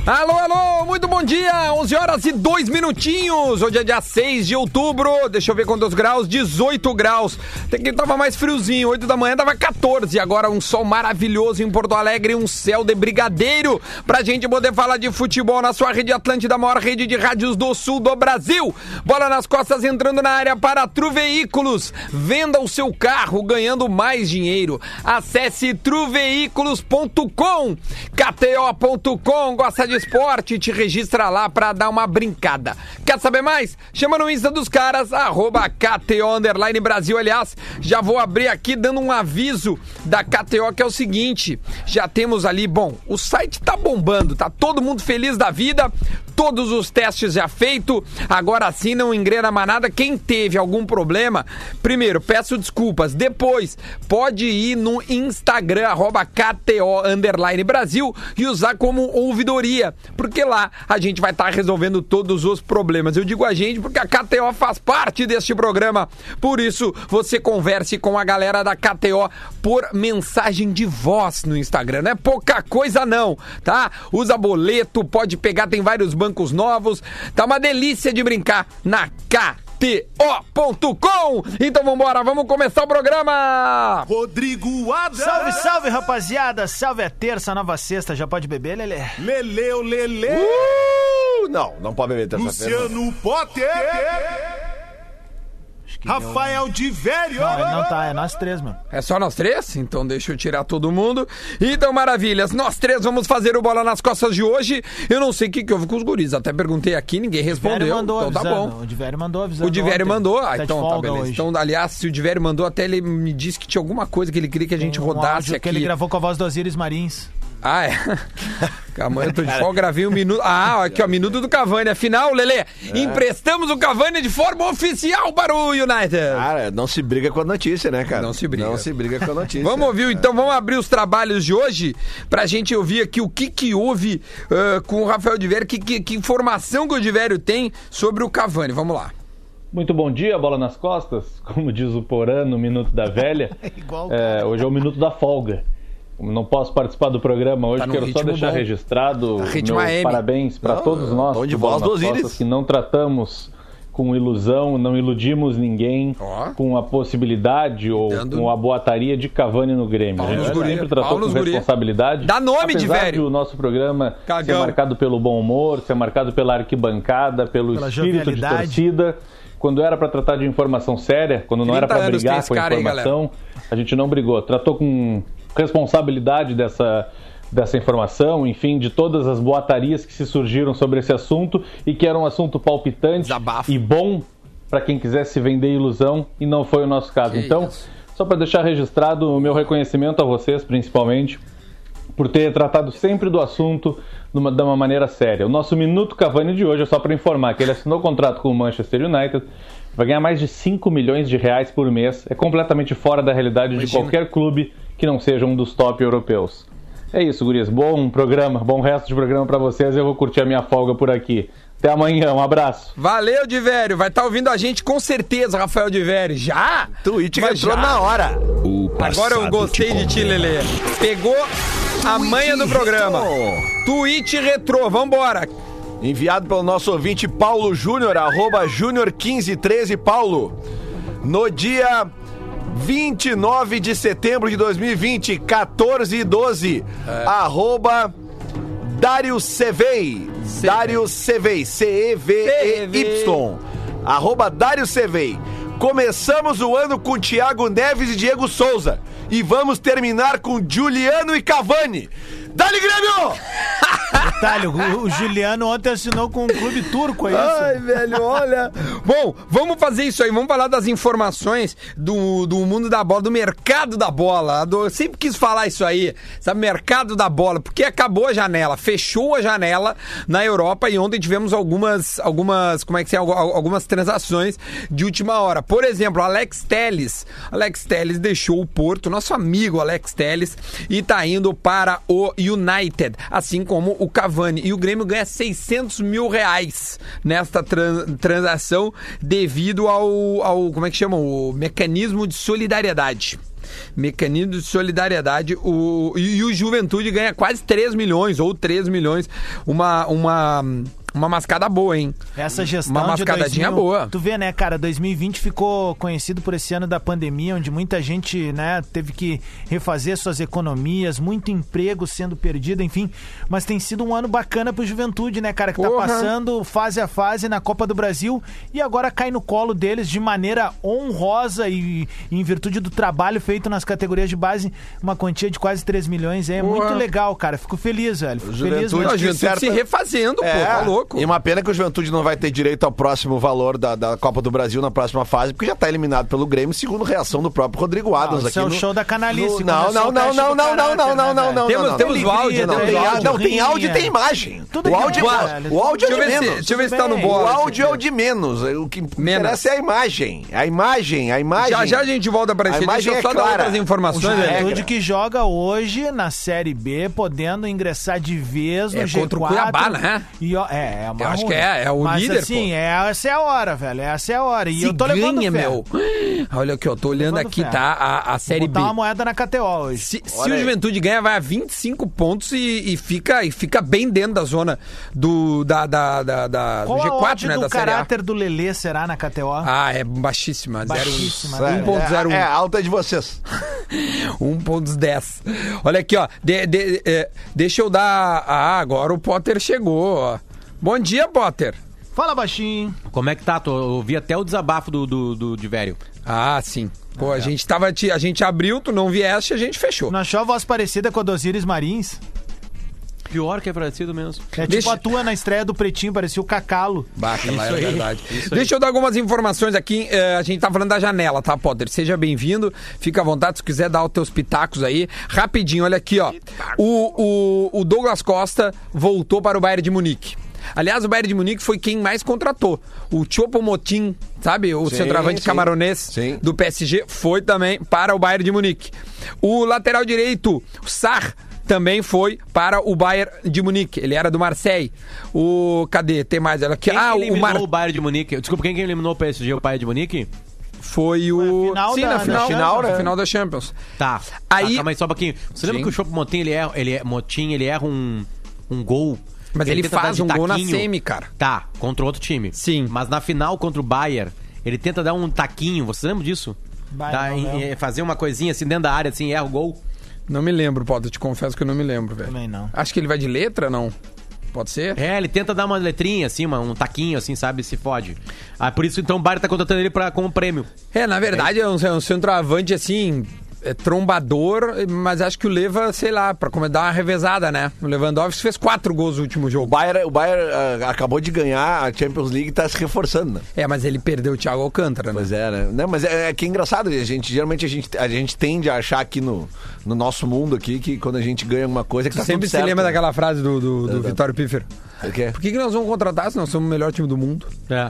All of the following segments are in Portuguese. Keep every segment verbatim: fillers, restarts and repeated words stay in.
Alô, alô, muito bom dia, onze horas e dois minutinhos, hoje é dia seis de outubro, deixa eu ver quantos graus, dezoito graus, até que tava mais friozinho, oito da manhã tava quatorze, agora um sol maravilhoso em Porto Alegre, um céu de brigadeiro, pra gente poder falar de futebol na sua rede Atlântida, a maior rede de rádios do sul do Brasil. Bola nas costas entrando na área para Tru Veículos, venda o seu carro ganhando mais dinheiro, acesse tru veículos ponto com, K T O ponto com, gosta de esporte, te registra lá pra dar uma brincada. Quer saber mais? Chama no Insta dos caras, arroba K T O underline Brasil. Aliás, já vou abrir aqui dando um aviso da K T O, que é o seguinte, já temos ali, bom, o site tá bombando, tá todo mundo feliz da vida, todos os testes já feitos, agora sim não engrena mais nada. Quem teve algum problema, primeiro, peço desculpas, depois, pode ir no Instagram, arroba K T O underline Brasil e usar como ouvidoria, porque lá a gente vai estar tá resolvendo todos os problemas. Eu digo a gente porque a K T O faz parte deste programa, por isso você converse com a galera da K T O por mensagem de voz no Instagram, não é pouca coisa não, tá? Usa boleto, pode pegar, tem vários bancos novos, tá uma delícia de brincar na K T O ponto com. Então vambora, vamos começar o programa. Rodrigo Adams. Salve, salve, rapaziada. Salve a terça, nova sexta. Já pode beber, Lelê? Leleu, Lelê. Uh! Não, não pode beber terça-feira. Luciano Potter. Rafael de Vério. Não, ele não tá, é nós três, mano. É só nós três? Então deixa eu tirar todo mundo. Então, maravilhas, nós três vamos fazer o Bola nas Costas de hoje. Eu não sei o que, que houve com os guris, até perguntei aqui, ninguém respondeu. Mandou então avisando. Tá bom. O Divério mandou avisando. O Divério mandou? Ah, tá então tá beleza. Hoje. Então, aliás, se o Divério mandou, até ele me disse que tinha alguma coisa que ele queria que a gente um rodasse aqui. Que ele gravou com a voz do Osiris Marins. Ah, é? Calma, eu tô de folga, gravei um minuto. Ah, aqui ó, minuto do Cavani. Afinal, Lelê, é. emprestamos o Cavani de forma oficial para o United. Cara, não se briga com a notícia, né, cara? Não se briga. Não se briga com a notícia. Vamos ouvir, então, vamos abrir os trabalhos de hoje pra gente ouvir aqui o que que houve uh, com o Rafael de Vério, que, que, que informação que o de Vério tem sobre o Cavani. Vamos lá. Muito bom dia, Bola nas Costas. Como diz o Porã no Minuto da Velha, Igual, é, hoje é o Minuto da Folga. Não posso participar do programa hoje, tá quero só deixar bom. registrado Tá meus parabéns para todos nós de voz do Osiris, que não tratamos com ilusão, não iludimos ninguém oh. com a possibilidade ou Dando... com a boataria de Cavani no Grêmio. Paulo a gente guri, sempre tratou Paulo com responsabilidade. Dá nome de velho. Apesar de o nosso programa Cagão. ser marcado pelo bom humor, ser marcado pela arquibancada, pelo Pela espírito de torcida. Quando era para tratar de informação séria, quando não era para brigar com a informação, aí, a gente não brigou. Tratou com responsabilidade dessa, dessa informação, enfim, de todas as boatarias que se surgiram sobre esse assunto e que era um assunto palpitante Desabafo. e bom para quem quisesse vender ilusão, e não foi o nosso caso. Que então, isso? Só para deixar registrado o meu reconhecimento a vocês, principalmente, por ter tratado sempre do assunto de uma, de uma maneira séria. O nosso Minuto Cavani de hoje é só para informar que ele assinou contrato com o Manchester United, vai ganhar mais de cinco milhões de reais por mês, é completamente fora da realidade Imagina. de qualquer clube que não seja um dos top europeus. É isso, gurias. Bom programa, bom resto de programa para vocês, eu vou curtir a minha folga por aqui. Até amanhã, um abraço. Valeu, de Vério. Vai estar tá ouvindo a gente com certeza, Rafael de Vério. Já? Twitch entrou na hora. Agora eu gostei de ti, Lelê. Pegou a manha do programa. Twitch Retrô, vambora. Enviado pelo nosso ouvinte Paulo Júnior, arroba Júnior quinze treze Paulo. No dia vinte e nove de setembro de dois mil e vinte, quatorze e doze, é. arroba Dário Cevei, Dário Cevei, C E V E Y, arroba Dário Cevei. Começamos o ano com Thiago Neves e Diego Souza e vamos terminar com Juliano e Cavani. Dá-lhe, Grêmio! Detalhe, o, o Juliano ontem assinou com um clube turco, é isso? Ai, velho, olha. Bom, vamos fazer isso aí, vamos falar das informações do, do mundo da bola, do mercado da bola. Do, eu sempre quis falar isso aí, sabe, mercado da bola, porque acabou a janela, fechou a janela na Europa e ontem tivemos algumas, algumas, como é que é, algumas transações de última hora. Por exemplo, Alex Telles. Alex Telles deixou o Porto, nosso amigo Alex Telles, e tá indo para o United, assim como o Cavani. E o Grêmio ganha seiscentos mil reais nesta tran- transação devido ao, ao, como é que chama? O mecanismo de solidariedade. Mecanismo de solidariedade. O, e, e o Juventude ganha quase três milhões, ou três milhões. Uma... uma Uma mascada boa, hein? Essa gestão Uma mascadinha de dois mil, boa. Tu vê, né, cara, dois mil e vinte ficou conhecido por esse ano da pandemia, onde muita gente, né, teve que refazer suas economias, muito emprego sendo perdido, enfim. Mas tem sido um ano bacana pro Juventude, né, cara, que Porra. tá passando fase a fase na Copa do Brasil e agora cai no colo deles de maneira honrosa e, e em virtude do trabalho feito nas categorias de base, uma quantia de quase três milhões. É Porra. muito legal, cara. Fico feliz, velho. Fico feliz. Não, a Juventude certa... se refazendo, é, pô, tá louco. E uma pena que o Juventude não vai ter direito ao próximo valor da, da Copa do Brasil na próxima fase, porque já tá eliminado pelo Grêmio, segundo reação do próprio Rodrigo Adams. Não, aqui é o no, show da canalice. No, não, não, não, não, não, não, não, não, não, não. Temos, não, temos não, o áudio, não, temos tem, o áudio. não, tem áudio e tem imagem. Tudo o áudio, bem, é, velho, o áudio é deixa de eu ver menos. Se, deixa eu ver se tá no O bolo. áudio é o de menos. O que menos. interessa é a imagem. A imagem, a imagem. Já já a gente volta pra isso. Deixa eu só é dar outras informações. O Juventude que joga hoje na Série B, podendo ingressar de vez no é G quatro. Contra o Cuiabá, né? E, ó, é, é uma Eu acho ruim. que é, é o Mas, líder, assim, pô. é, essa é a hora, velho. Essa é a hora. E Se eu tô levando ganha, fé. meu. Olha aqui, eu tô olhando levando aqui, fé. tá? A, a Série Vou botar B. uma moeda na K T O hoje. Se, se o Juventude ganha, vai a vinte e cinco pontos e, e, fica, e fica bem dentro da zona do, da, da, da, da, Qual do G quatro, a né? do Da Série A. caráter do Lelê será na K T O? Ah, é baixíssima. Baixíssima, um ponto zero um. É, é alta de vocês. um ponto dez. Olha aqui, ó. De, de, é, deixa eu dar... Ah, agora o Potter chegou, ó. Bom dia, Potter. Fala, baixinho. Como é que tá? Tô, eu ouvi até o desabafo do, do, do de velho. Ah, sim. Pô, ah, a é. gente tava... A gente abriu, tu não vieste, a gente fechou. Não achou a voz parecida com a do Osiris Marins? Pior que é parecido mesmo. É tipo Deixa- a tua na estreia do Pretinho, parecia o Cacalo. Baca, lá é aí, verdade. isso aí. Deixa eu dar algumas informações aqui. eh, a gente tá falando da janela, tá, Potter? Seja bem-vindo. Fica à vontade se quiser dar os teus pitacos aí. Rapidinho, olha aqui, ó. O, o, o Douglas Costa voltou para o Bayern de Munique. Aliás, o Bayern de Munique foi quem mais contratou. O Choupo-Moting, sabe? O Sim, centroavante sim. camaronês Sim. do P S G, foi também para o Bayern de Munique. O lateral direito, o Sarr, também foi para o Bayern de Munique. Ele era do Marseille. O... Cadê? Tem mais. Olha aqui. Quem ah, que o eliminou Mar... o Bayern de Munique? Desculpa, quem que eliminou o P S G, o Bayern de Munique? Foi o... Foi a final Sim, da- na da final, Champions, na né? final da Champions. Tá. Aí- Tá, calma aí só um pouquinho. Você lembra Sim. que o Choupo-Moting, ele erra, ele é, Moting, ele erra um, um gol... Mas ele tenta dar faz de um gol na taquinho. semi, cara. Tá, contra outro time. Sim. Mas na final contra o Bayern, ele tenta dar um taquinho. Você lembra disso? Bayern, Dá- não em- lembro. em- fazer uma coisinha assim dentro da área, assim, erra o gol. Não me lembro, Potter. Te confesso que eu não me lembro, velho. Também não. Acho que ele vai de letra, não? Pode ser? É, ele tenta dar uma letrinha, assim, uma, um taquinho, assim, sabe? Se fode. Ah, por isso, então, o Bayern tá contratando ele pra, como prêmio. É, na verdade, é um, é um centroavante, assim... É trombador, mas acho que o Leva, sei lá, pra como dar uma revezada, né? O Lewandowski fez quatro gols no último O jogo. Bayern, o Bayern ah, acabou de ganhar a Champions League e tá se reforçando, né? É, mas ele perdeu o Thiago Alcântara, né? Pois é, né? Não, mas é, é que é engraçado, a gente, geralmente a gente, a gente tende a achar aqui no, no nosso mundo aqui que quando a gente ganha alguma coisa que Tu tá sempre tudo se certo, lembra né? daquela frase do, do, do Exato. Vitório Piffer. O quê? Por que, que nós vamos contratar se nós somos o melhor time do mundo? É.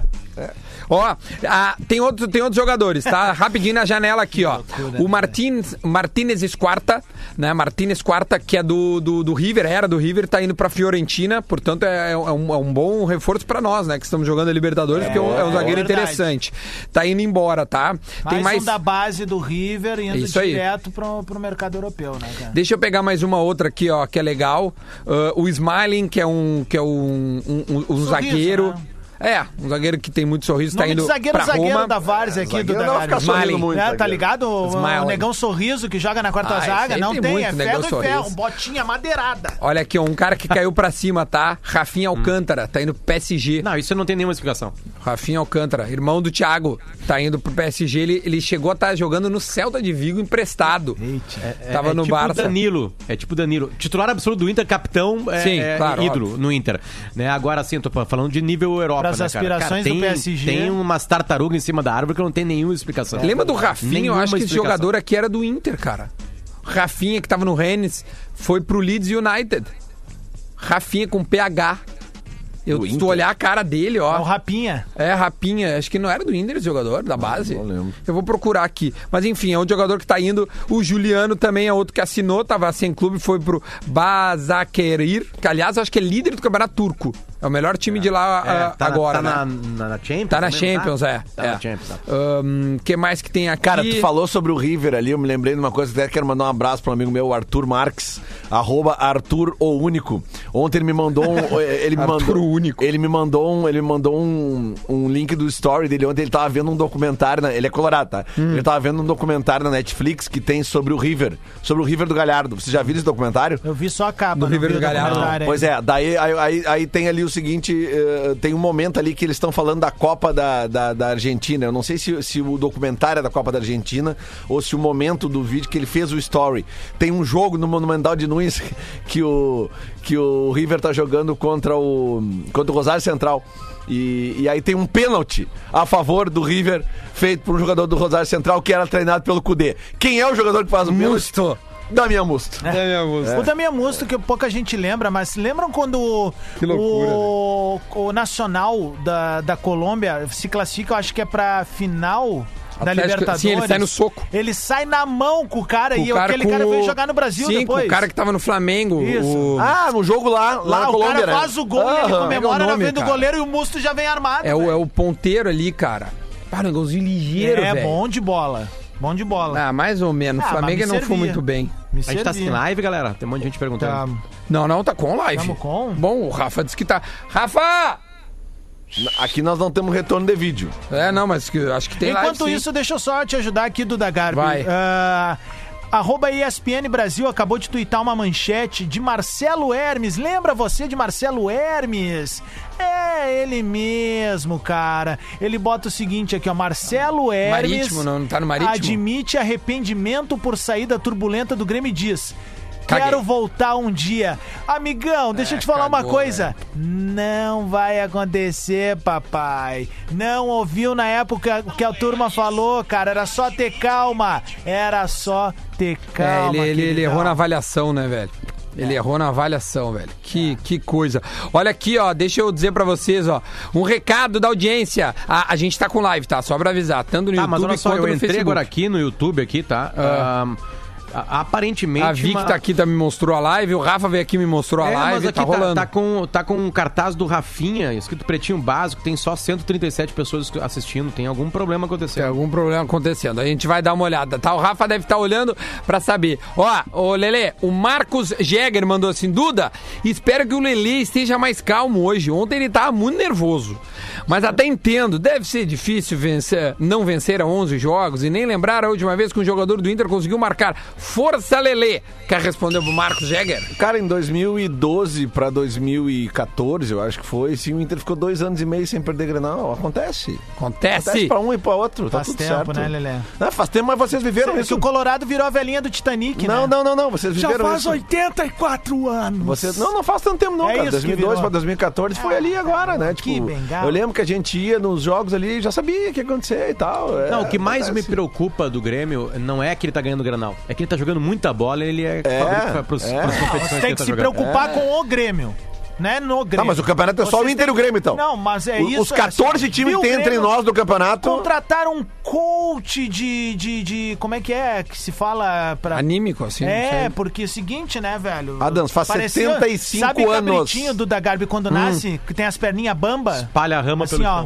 Ó, ah, tem, outro, tem outros jogadores, tá? Rapidinho na janela aqui, ó. O Martins, Martínez Esquarta, né? Martínez Esquarta, que é do, do, do River, era do River, tá indo pra Fiorentina, portanto é, é, um, é um bom reforço pra nós, né? Que estamos jogando a Libertadores, porque é um, é um zagueiro verdade. interessante. Tá indo embora, tá? Mais, Tem mais... um da base do River indo Isso aí. direto pro, pro mercado europeu, né, cara? Deixa eu pegar mais uma outra aqui, ó, que é legal. Uh, o Smiling, que é um, que é um, um, um- um Sorriso, zagueiro. né? É, um zagueiro que tem muito sorriso, tá Nome indo de zagueiro, pra zagueiro Roma. da Várzea aqui do Zagueiro não vai ficar Damário. sorrindo muito, É, tá zagueiro. ligado? O, Smiling. o Negão Sorriso que joga na quarta Ah, esse zaga. aí Não tem tem, muito, é Negão ferro e ferro. Sorriso. Botinha madeirada. Olha aqui, ó, um cara que caiu pra cima, tá? Rafinha Alcântara, tá indo pro P S G. Não, isso não tem nenhuma explicação. Rafinha Alcântara, irmão do Thiago, tá indo pro P S G. Ele, ele chegou a estar jogando no Celta de Vigo emprestado. Tava é no tipo Barça. Danilo. É tipo Danilo. Titular absoluto do Inter, capitão, é, Sim, é claro, ídolo no Inter. Né? Agora sim, eu tô falando de nível Europa, Pras né, cara? aspirações Cara, do tem, P S G. Tem umas tartarugas em cima da árvore que não tem nenhuma explicação. Lembra do Rafinha? Eu Nenhuma acho que esse explicação. jogador aqui era do Inter, cara. Rafinha, que tava no Rennes, foi pro Leeds United. Rafinha com P H. Eu, Do se tu Inter? olhar a cara dele, É o ó. Rapinha. É, Rapinha. Acho que não era do Inter esse jogador, da base. não lembro. Eu vou procurar aqui. Mas enfim, é um jogador que tá indo. O Juliano também é outro que assinou, tava sem clube, foi pro Basakerir, que aliás eu acho que é líder do campeonato turco. É o melhor time de lá É, uh, tá agora, na, né? tá na, na Champions? Tá na também, Champions, tá? é. Tá é. na Champions, tá. Um, que mais que tem aqui? Cara, tu falou sobre o River ali, eu me lembrei de uma coisa, até quero mandar um abraço para um amigo meu, Arthur Marques, arroba Arthur o Único. Ontem ele me mandou um... Ele me Arthur mandou, o Único. Ele me mandou um, ele me mandou um, um link do story dele, ontem ele tava vendo um documentário, na, ele é colorado, tá? Hum. Ele tava vendo um documentário na Netflix que tem sobre o River, sobre o River do Galhardo. Vocês já viram esse documentário? Eu vi só a capa. Do River do Galhardo. Pois é, daí aí, aí, aí tem ali o seguinte, uh, tem um momento ali que eles estão falando da Copa da, da, da Argentina. Eu não sei se, se o documentário é da Copa da Argentina ou se o momento do vídeo que ele fez o story. Tem um jogo no Monumental de Nunes que o, que o River tá jogando contra o, contra o Rosário Central. E, e aí tem um pênalti a favor do River feito por um jogador do Rosário Central que era treinado pelo Cudê. Quem é o jogador que faz o pênalti? Musto. Damian Musto. É. Damian Musto. É. O Damian Musto, que pouca gente lembra, mas lembram quando o, que loucura, o, o Nacional da, da Colômbia se classifica, eu acho que é pra final da Atlético, Libertadores. Sim, ele sai no soco. Ele sai na mão com o cara Com e o cara aquele com cara o... veio jogar no Brasil sim, depois. Sim, o cara que tava no Flamengo. Isso. O... Ah, no jogo lá, lá, lá na o Colômbia, cara né? faz o gol Aham. e ele comemora é o nome, na frente do cara. goleiro e o Musto já vem armado. É o, é o ponteiro ali, cara. Pá, um negócio ligeiro, É, velho. bom de bola. Bom de bola. Ah, mais ou menos. O Ah, Flamengo mas me não foi servia. muito bem. Me A gente tá servia. sem live, galera? Tem um monte de gente perguntando. Tá. Não, não, tá com live. Tamo com? Bom, o Rafa disse que tá. Rafa! Aqui nós não temos retorno de vídeo. É, não, mas que, acho que tem Enquanto live, sim. isso, deixa eu só te ajudar aqui, Duda Garbi. Vai. Ah, arroba E S P N Brasil acabou de tuitar uma manchete de Marcelo Hermes. Lembra você de Marcelo Hermes? É, ele mesmo, cara. Ele bota o seguinte aqui, ó. Marcelo Hermes... Marítimo, não, não tá no Marítimo? Admite arrependimento por saída turbulenta do Grêmio e diz... Caguei. Quero voltar um dia. Amigão, deixa É, eu te falar cagou, uma coisa. Não vai acontecer, papai. Não ouviu na época que a turma falou, cara. Era só ter calma. Era só ter calma. É, ele, ele, ele queridão. errou na avaliação, né, velho? Ele errou na avaliação, velho. Que, que coisa. Olha aqui, ó, deixa eu dizer pra vocês, ó. Um recado da audiência. A, a gente tá com live, tá? Só pra avisar. Tanto no Tá, YouTube mas olha só, quanto eu no entrei Facebook. agora aqui no YouTube, aqui, tá? Ah. Um, a- aparentemente... A Vic uma- tá aqui, tá, me mostrou a live. O Rafa veio aqui e me mostrou a É, live. mas aqui Tá tá, rolando. tá com, tá com um cartaz do Rafinha, escrito pretinho básico, tem só cento e trinta e sete pessoas assistindo, tem algum problema Tem acontecendo. algum problema acontecendo. A gente vai dar uma olhada, tá? O Rafa deve estar olhando pra saber. Ó, ô Lelê, o Marcos Jäger mandou assim: Duda, espero que o Lelê esteja mais calmo hoje. Ontem ele tava muito nervoso. Mas até entendo, deve ser difícil vencer, não vencer a onze jogos e nem lembrar a última vez que um jogador do Inter conseguiu marcar. Força, Lelê! Quer responder pro Marcos Jäger? Cara, em dois mil e doze pra dois mil e catorze, eu acho que foi, sim, o Inter ficou dois anos e meio sem perder Grenal. Acontece. Acontece. Acontece pra um e pra outro, tá Faz tudo tempo, certo. né, Lelê? Não, faz tempo, mas vocês viveram É que isso. o Colorado virou a velhinha do Titanic, Não, né? não, não, não, vocês Já viveram faz isso. oitenta e quatro anos. Vocês... Não, não faz tanto tempo não, É cara. isso que dois mil e doze virou. pra dois mil e catorze foi ali agora, né? que Tipo, bengala. eu lembro que a gente ia nos jogos ali e já sabia o que ia acontecer e tal. É, Não, o que mais acontece. me preocupa do Grêmio não é que ele tá ganhando o Granal, é que ele tá jogando muita bola e ele é, É, favorito pra, pros, é. pras Não, competições você que tem ele que tá se jogando. preocupar com o Grêmio. Né, no Grêmio. Não, mas o campeonato é só Vocês o Inter e o Grêmio, então. Não, mas é O- isso. Os catorze é, times viu, que tem o entre Grêmio nós do campeonato. Contrataram um coach de, de, de... Como é que é que se fala? Pra... Anímico, assim. não É, sei. porque é o seguinte, né, velho? Adams, faz setenta e cinco sabe anos. Sabe o cabritinho do da Garbi quando nasce, que tem as perninhas bamba? Espalha a rama Assim, pelo ó. chão.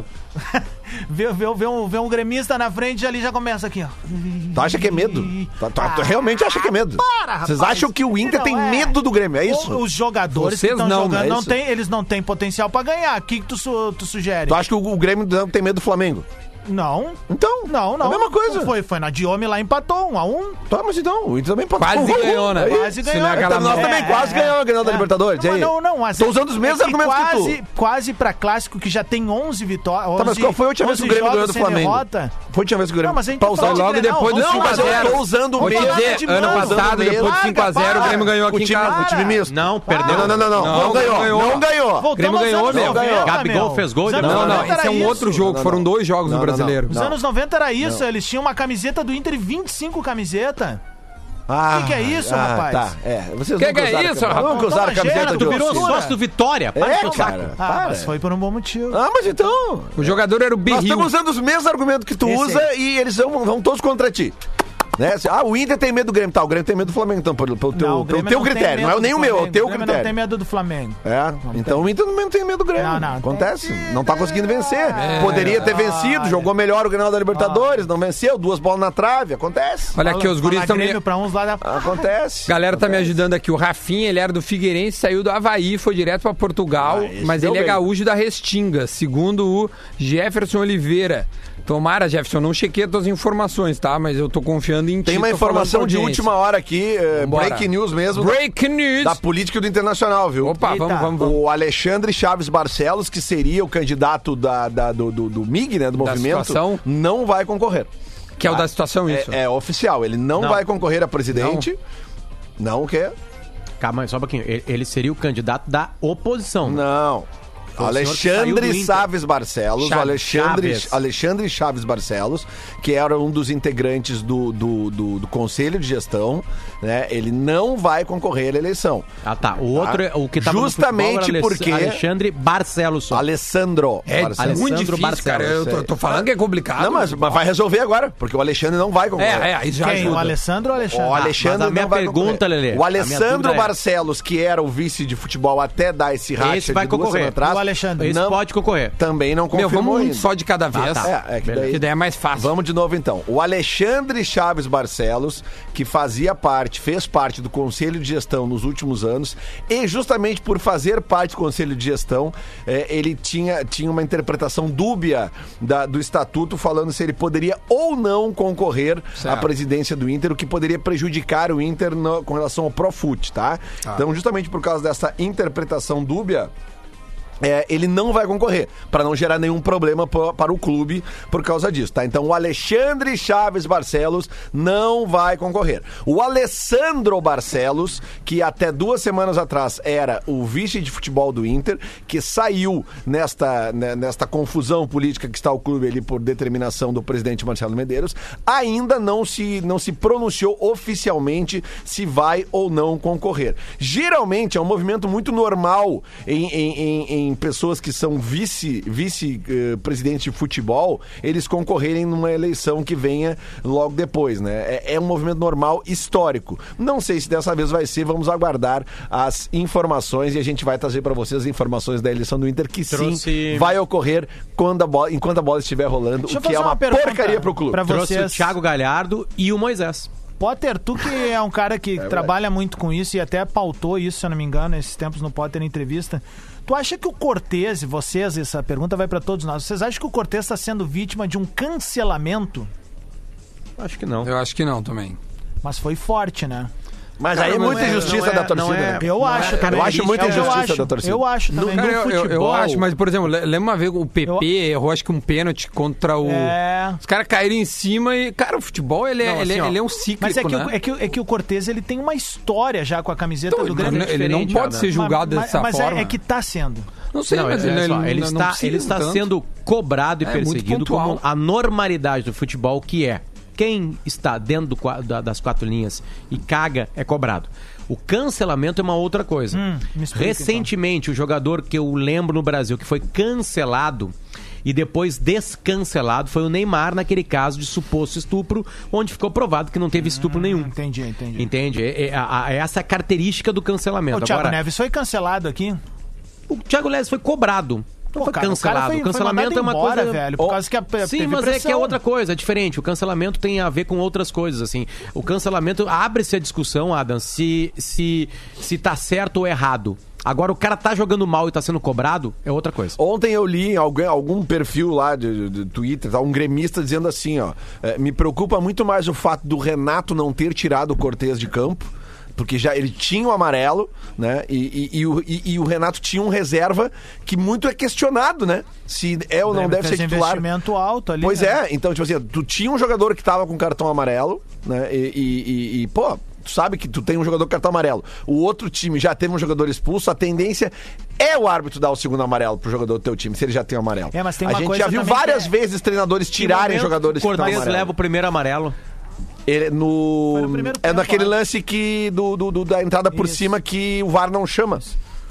vê, vê, vê, um, vê um gremista na frente ali já começa aqui, ó. Tu acha que é medo? Tu, tu- tu realmente acha que é medo? Para, Vocês rapaz. acham que o Inter Não, tem é. medo do Grêmio, é isso? O- Os jogadores Vocês que estão não, jogando, é não isso? tem, eles não têm potencial pra ganhar. O que, que tu, su- tu sugere? Tu acha que o, o Grêmio não tem medo do Flamengo? Não. Então, Não, não. a mesma coisa. Foi, foi na Diome lá, empatou um a um. Tá, mas então, o Inter também pode... Quase ganhou, né? Aí, Quase Se ganhou. não é aquela Então, nós mão. também É, quase é, ganhamos a Grenal da é. Libertadores, e Não, aí? não, não. mas Tô é- usando os mesmos é que argumentos que tu. quase, Quase pra clássico que já tem onze vitórias. Tá, mas qual foi a última vez que o Grêmio ganhou do Flamengo? Derrota. Foi a última vez que o Grêmio... Não, mas a gente pra tá usar falando de logo Grenal, depois do vamos Não, cinco mas a falar- eu zero. tô usando o Vou te Vamos mesmo... falar dizer, de ano mano. passado, depois do Larga, cinco a zero, o para. Grêmio ganhou aqui O em time, casa. o time misto. Não, perdeu. Não, não, não, não. Não, Não, ganhou. ganhou. Não ganhou. Voltamos Grêmio aos ganhou, anos meu. noventa, Gabigol meu. fez gol, Os ele anos Não, não, noventa esse é era um isso. outro jogo. Não, não, Foram não. dois jogos Não, no não, não. Brasileiro. Os Não. anos noventa era isso, eles tinham uma camiseta do Inter e vinte e cinco camisetas. Ah, Que que é isso, ah, rapaz? Tá, é. Vocês Que nunca que é usaram a isso, camisa- rapaz? Nunca usaram a Toma camiseta jeito, de Tu virou Postura. sócio do Vitória. Para de É, encher o saco. cara. Ah, para. mas foi por um bom motivo. Ah, mas então... O jogador era o Nós Berril. estamos usando os mesmos argumentos que tu Esse usa aí. e eles vão, vão todos contra ti. Né? Ah, o Inter tem medo do Grêmio, tá, o Grêmio tem medo do Flamengo, então, pelo, pelo teu, Não, o pelo Grêmio teu não tem critério, não é medo nem do o meu, é o Flamengo. teu O Grêmio critério. não tem medo do Flamengo. É, então o Inter não tem medo do Grêmio. Não, não, Acontece, tem. não tá conseguindo vencer. É, Poderia ter olha. vencido, jogou melhor o Grenal da Libertadores, não venceu, duas bolas na trave, acontece. Olha aqui, os guris Fala estão me... Grêmio pra uns lá da... Acontece. Galera tá me Acontece. ajudando aqui. O Rafinha, ele era do Figueirense, saiu do Havaí, foi direto pra Portugal, Ah, esse mas deu ele é bem. gaúcho da Restinga, segundo o Jefferson Oliveira. Tomara, Jefferson, não chequei as tuas informações, tá? Mas eu tô confiando em ti. Tem uma tô falando informação com de audiência. última hora aqui, eh, Vambora. break news mesmo, Break news! da política do Internacional, viu? Opa, Eita. vamos, vamos, vamos. O Alexandre Chaves Barcelos, que seria o candidato da, da- do, do, do M I G, né, do Da movimento, situação? não vai concorrer. Que é o da situação, isso. É, é oficial, ele não, Não. vai concorrer a presidente. Não, o quê? Calma aí, só um pouquinho. Ele, ele seria o candidato da oposição. Não. Foi o senhor que saiu do Alexandre Inter. Chaves Barcelos, o Chaves. Alexandre, Chaves. Alexandre Chaves Barcelos, que era um dos integrantes do, do, do, do Conselho de Gestão, né? Ele não vai concorrer à eleição. Ah, tá. O outro, é- o que tava Justamente no futebol era porque- Alexandre Barcelos. só. Alessandro É Barcelos. muito Alessandro difícil, cara. Eu tô, Barcelos, tô falando que é complicado. Não, mas, mas vai resolver agora, porque o Alexandre não vai concorrer. É, é, isso já Quem? ajuda. O Alessandro ou o Alexandre? O Alexandre mas a minha não vai pergunta, concorrer. Lelê, O a minha Alessandro dúvida é- Barcelos, que era o vice de futebol até dar esse racha Esse vai de duas concorrer. semanas atrás, O Alexandre. Esse não- pode concorrer. também não Meu, confirmou vamos um ainda. só de cada vez. tá. É, é que daí... Que daí é mais fácil. Vamos de novo então. O Alexandre Chaves Barcelos, que fazia parte, fez parte do Conselho de Gestão nos últimos anos, e justamente por fazer parte do Conselho de Gestão, eh, ele tinha, tinha uma interpretação dúbia da- do estatuto, falando se ele poderia ou não concorrer Certo. à presidência do Inter, o que poderia prejudicar o Inter no- com relação ao Profut, tá? Então, justamente por causa dessa interpretação dúbia, é, ele não vai concorrer, para não gerar nenhum problema pa- para o clube por causa disso, tá? Então o Alexandre Chaves Barcelos não vai concorrer. O Alessandro Barcelos, que até duas semanas atrás era o vice de futebol do Inter, que saiu nesta, né, nesta confusão política que está o clube ali por determinação do presidente Marcelo Medeiros, ainda não se, não se pronunciou oficialmente se vai ou não concorrer. Geralmente é um movimento muito normal em, em, em, em pessoas que são vice, vice-presidente de futebol, eles concorrerem numa eleição que venha logo depois, né? É, é um movimento normal, histórico. Não sei se dessa vez vai ser, vamos aguardar as informações e a gente vai trazer para vocês as informações da eleição do Inter, que Trouxe- sim, vai ocorrer quando a bola, enquanto a bola estiver rolando, Deixa eu o que é fazer uma uma pergunta porcaria pro clube. pra Trouxe vocês. o Thiago Galhardo e o Moisés. Potter, tu que é um cara que trabalha muito com isso e até pautou isso, se eu não me engano, esses tempos no Potter em entrevista. Tu acha que o Cortez, e vocês, essa pergunta vai pra todos nós, vocês acham que o Cortez está sendo vítima de um cancelamento? Acho que não. Eu acho que não também. Mas foi forte, né? Mas Cara, aí é não muita é- injustiça não é- da torcida. não é- né? Eu acho, é- cara. eu acho muita eu injustiça acho, da torcida. Eu acho também. No Cara, eu, eu- eu futebol- acho, mas, por exemplo, le- lembra uma vez o P P Eu- errou, acho que um pênalti contra o. É. Os caras caíram em cima e. Cara, o futebol, ele é, Não, ele, é- assim, ó, ele é um cíclico, Mas é que, né? o, é, que, o- é que o Cortez, ele tem uma história já com a camiseta Então, do ele Grêmio. não- ele não diferente, pode Adam. ser julgado mas, dessa mas forma. é, é que tá sendo. Não sei, Não, mas ele, ele, olha só, ele ele não está, precisa ele está tanto. sendo cobrado e É, muito perseguido pontual. como a normalidade do futebol, que é quem está dentro do qua- da- das quatro linhas e caga é cobrado. O cancelamento é uma outra coisa. Hum, me explica, Recentemente, o jogador que eu lembro no Brasil que foi cancelado e depois descancelado foi o Neymar, naquele caso de suposto estupro, onde ficou provado que não teve estupro nenhum. Entendi, entendi. Entende? É, é- a- a- essa é a característica do cancelamento. O Thiago Agora, Neves foi cancelado aqui. o Thiago Neves foi cobrado. Não Pô, foi cara, o cara cancelado. foi- O foi cancelamento mandado é uma embora, coisa. velho, por causa que a- Sim, teve mas é que é pressão. outra coisa, é diferente. O cancelamento tem a ver com outras coisas, assim. O cancelamento abre-se a discussão, Adam, se, se, se tá certo ou errado. Agora, o cara tá jogando mal e tá sendo cobrado, é outra coisa. Ontem eu li em alguém, algum perfil lá de, de, de Twitter, tá, um gremista dizendo assim, ó, é, me preocupa muito mais o fato do Renato não ter tirado o Cortez de campo, porque já ele tinha o amarelo, né? E, e, e, o, e, e o Renato tinha um reserva que muito é questionado, né? Se é ou não deve fez ser titular. investimento alto ali. Pois né? é, então, tipo assim, tu tinha um jogador que tava com cartão amarelo, né? E, e, e- e, pô, tu sabe que tu tem um jogador com cartão amarelo. O outro time já teve um jogador expulso, a tendência é o árbitro dar o segundo amarelo pro jogador do teu time, se ele já tem o amarelo. É, mas tem a uma gente coisa já viu também que várias é- vezes treinadores tirarem Que momento jogadores que o estão Cortez amarelo. leva o primeiro amarelo. Ele, no... Foi no primeiro é tempo, naquele né? lance que do, do- do- da entrada por Isso. cima que o V A R não chama.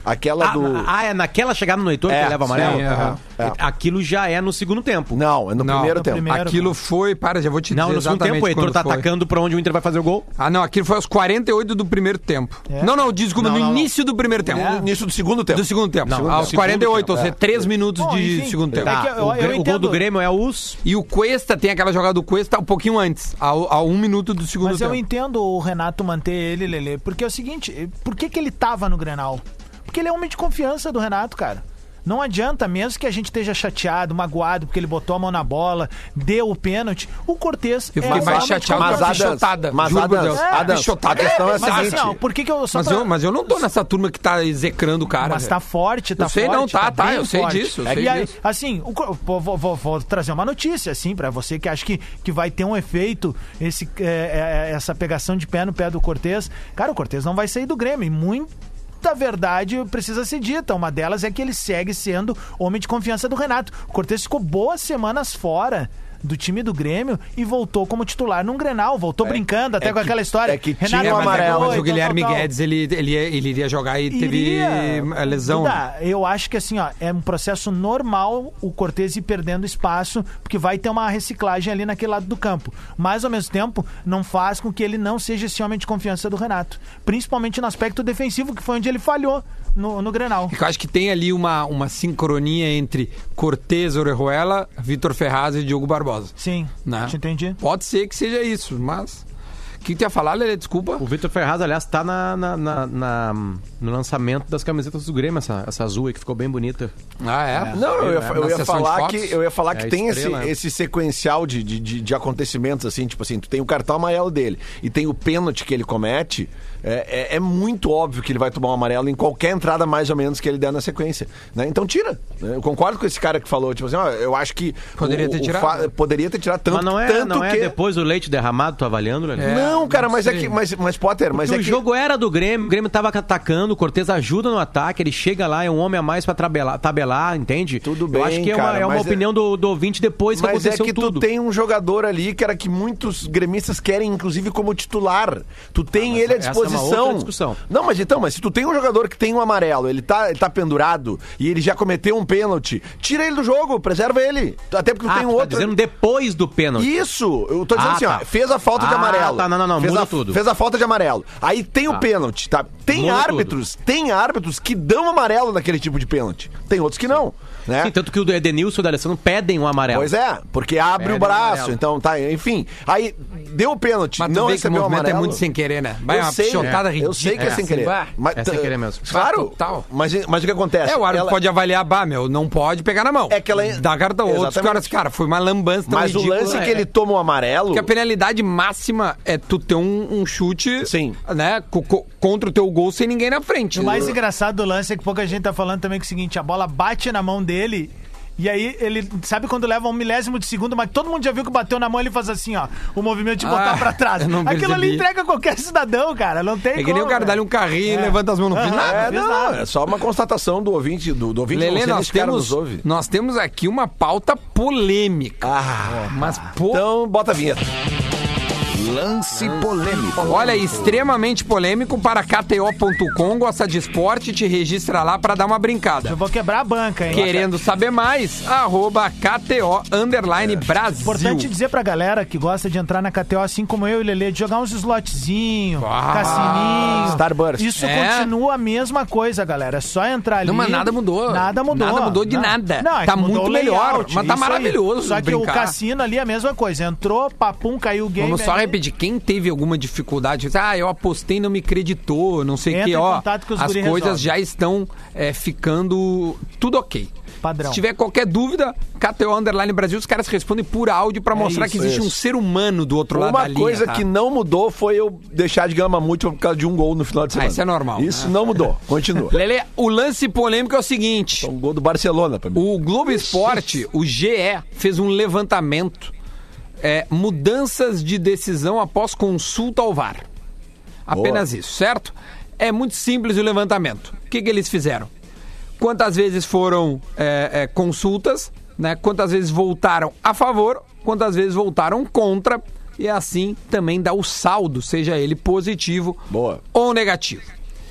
Aquela ah, do... Ah, é naquela chegada no Heitor É, que ele leva amarelo? sim, Aham. é. Aquilo já é no segundo tempo. Não, é no Não, primeiro no tempo. primeiro. Aquilo foi, para, já vou te Não, dizer no segundo exatamente tempo o Heitor quando tá foi. atacando pra onde o Inter vai fazer o gol. Ah, não, aquilo foi aos quarenta e oito do primeiro tempo. É? Não, não, desculpa, Não, no não, não. início do primeiro tempo. É? No início do segundo tempo. Do segundo tempo. Não, aos segundo quarenta e oito, ou seja, é. três minutos Bom, de enfim, segundo tempo. é que Tá, eu- o, eu Grê- o gol entendo. do Grêmio é os... E o Cuesta tem aquela jogada do Cuesta um pouquinho antes, ao, ao um minuto do segundo Mas tempo. eu entendo o Renato manter ele, Lelê, porque é o seguinte, por que que ele tava no Grenal? Porque ele é homem de confiança do Renato, cara. Não adianta, mesmo que a gente esteja chateado, magoado, porque ele botou a mão na bola, deu o pênalti, o Cortez Eu fiquei é mais homem de chateado com a Mas confiança. Adams, pichotada. mas Juro por Adams, Deus. Adams, Pichotada. a questão é a Mas seguinte... assim, ó, por que que eu... Só Mas, pra- eu, mas eu não tô nessa turma que tá execrando o cara. Mas velho. tá forte, tá Eu sei, forte. não, tá, tá, bem eu sei forte. disso, eu É sei e aí, disso. assim, o co- vou, vou- vou- vou trazer uma notícia, assim, pra você que acha que, que vai ter um efeito, esse, é, é, essa pegação de pé no pé do Cortez. Cara, o Cortez não vai sair do Grêmio, e muito da verdade precisa ser dita. Uma delas é que ele segue sendo homem de confiança do Renato. O Cortez ficou boas semanas fora do time do Grêmio e voltou como titular num Grenal, voltou brincando até é com que- aquela história. é que Renato tinha o Mas, amarelo. mas tal, o Guilherme tal, tal. Guedes, ele, ele, ele iria jogar e teve Iria. lesão. Duda, eu acho que assim, ó, é um processo normal o Cortez ir perdendo espaço, porque vai ter uma reciclagem ali naquele lado do campo. Mas, ao mesmo tempo, não faz com que ele não seja esse homem de confiança do Renato. Principalmente no aspecto defensivo, que foi onde ele falhou no, no Grenal. Eu acho que tem ali uma, uma sincronia entre Cortez, Orejuela, Vitor Ferraz e Diogo Barbosa. Sim, Né? te entendi. Pode ser que seja isso, mas... O que tu ia falar, Lelê? Desculpa. O Vitor Ferraz, aliás, tá na, na- na- na- no lançamento das camisetas do Grêmio, essa, essa azul aí que ficou bem bonita. Ah, é? Não, eu ia, Na eu ia sessão de falar fotos? que, eu ia falar que É a tem esse, estrela, né? esse sequencial de, de, de, de acontecimentos, assim, tipo assim, tu tem o cartão amarelo dele e tem o pênalti que ele comete, é, é, é muito óbvio que ele vai tomar um amarelo em qualquer entrada mais ou menos que ele der na sequência, né? Então tira. Eu concordo com esse cara que falou, tipo assim, ó, eu acho que... Poderia o- ter o tirado. fa- Poderia ter tirado tanto, Mas não é, tanto não é que... depois do leite derramado, tu avaliando, Lelê? É. Não, cara, não mas é sei. que... Mas, mas Potter, mas Porque é o que... jogo era do Grêmio, o Grêmio tava atacando, o Cortez ajuda no ataque, ele chega lá, é um homem a mais pra tabelar, tabelar entende? Tudo bem, Eu acho que é uma, cara, é uma mas é- opinião do, do ouvinte depois que Mas é aconteceu que tudo. tu tem um jogador ali, cara, que muitos gremistas querem, inclusive, como titular. Tu tem mas ele à essa é uma disposição. outra discussão. Não, mas então, mas se tu tem um jogador que tem um amarelo, ele tá, ele tá pendurado e ele já cometeu um pênalti, tira ele do jogo, preserva ele. Até porque tu Ah, tem um tu tá outro. dizendo depois do pênalti. Isso, eu tô dizendo Ah, assim, tá. ó, fez a falta de Ah, amarelo. tá, não, não, não, fez muda a, tudo. Fez a falta de amarelo. Aí tem o Tá. pênalti, tá? Tem Muda árbitros, tem árbitros que dão amarelo naquele tipo de pênalti. Tem outros que não, né? Sim, tanto que o Edenilson e o D'Alessandro pedem um amarelo. Pois é, porque abre Perde o o braço, amarelo. então tá, enfim. Aí deu o pênalti, Mas tu não vê que o recebeu o movimento amarelo. é muito sem querer, né? Vai Eu uma sei, pichotada é, ridícula. eu sei que é sem assim, querer. bah. É sem querer mesmo. Claro, Total. mas, mas o que acontece? É, o árbitro Ela- pode avaliar, bah, meu, não pode pegar na mão. É que ela- Dá cartão. Outros Exatamente. caras, cara, foi uma lambança tão Mas o ridícula. lance É. que ele toma o amarelo... Porque a penalidade máxima é tu ter um, um chute, Sim. né, co- co- contra o teu gol sem ninguém na frente. O mais engraçado do lance é que pouca gente tá falando também que é o seguinte, a bola bate na mão dele e aí ele, sabe quando leva um milésimo de segundo, mas todo mundo já viu que bateu na mão, ele faz assim, ó, o movimento de botar Ah, pra trás. eu não Aquilo ali percebi. entrega qualquer cidadão, cara, não tem É que nem o cara dá-lhe um carrinho e levanta as mãos no final. É, fez não, nada. é só uma constatação do ouvinte, do, do ouvinte, Lelê, não sei nós se esse cara temos, nos ouve. nós temos aqui uma pauta polêmica. Ah, Mas, pô, então bota a vinheta. Lance polêmico. olha, extremamente polêmico para K T O ponto com. Gosta de esporte? Te registra lá para dar uma brincada. Eu vou quebrar a banca, hein? Querendo saber mais? Arroba K T O underline Brasil. Importante dizer pra galera que gosta de entrar na K T O, assim como eu e o Lelê, de jogar uns slotzinhos, Ah, cassininho. Starburst. Isso É. continua a mesma coisa, galera. É só entrar ali. Não, mas nada mudou. Nada mudou. Nada mudou de Não. nada. Não, é Tá que mudou muito o layout, melhor, mas tá isso aí. maravilhoso Só que brincar. o cassino ali é a mesma coisa. Entrou, papum, caiu o game. Vamos só ali. repetir, quem teve alguma dificuldade, ah, eu apostei e não me acreditou, não sei o Entra que, em ó, contato que os as guri coisas resolvem. já estão é, ficando tudo ok. Padrão. Se tiver qualquer dúvida, K T O Underline Brasil, os caras respondem por áudio pra mostrar isso, que existe um isso. ser humano do outro lado da Uma linha. coisa tá? que não mudou foi eu deixar de ganhar uma múltipla por causa de um gol no final de semana. isso é normal, Isso né? não mudou. Continua. Lelê, o lance polêmico é o seguinte, Um gol do Barcelona pra mim. o Globo Esporte, o G E, fez um levantamento, é, mudanças de decisão após consulta ao V A R. Apenas isso, certo? É muito simples o levantamento. O que, que eles fizeram? Quantas vezes foram é, é, consultas, né? Quantas vezes voltaram a favor, quantas vezes voltaram contra, e assim também dá o saldo, seja ele positivo Boa. ou negativo.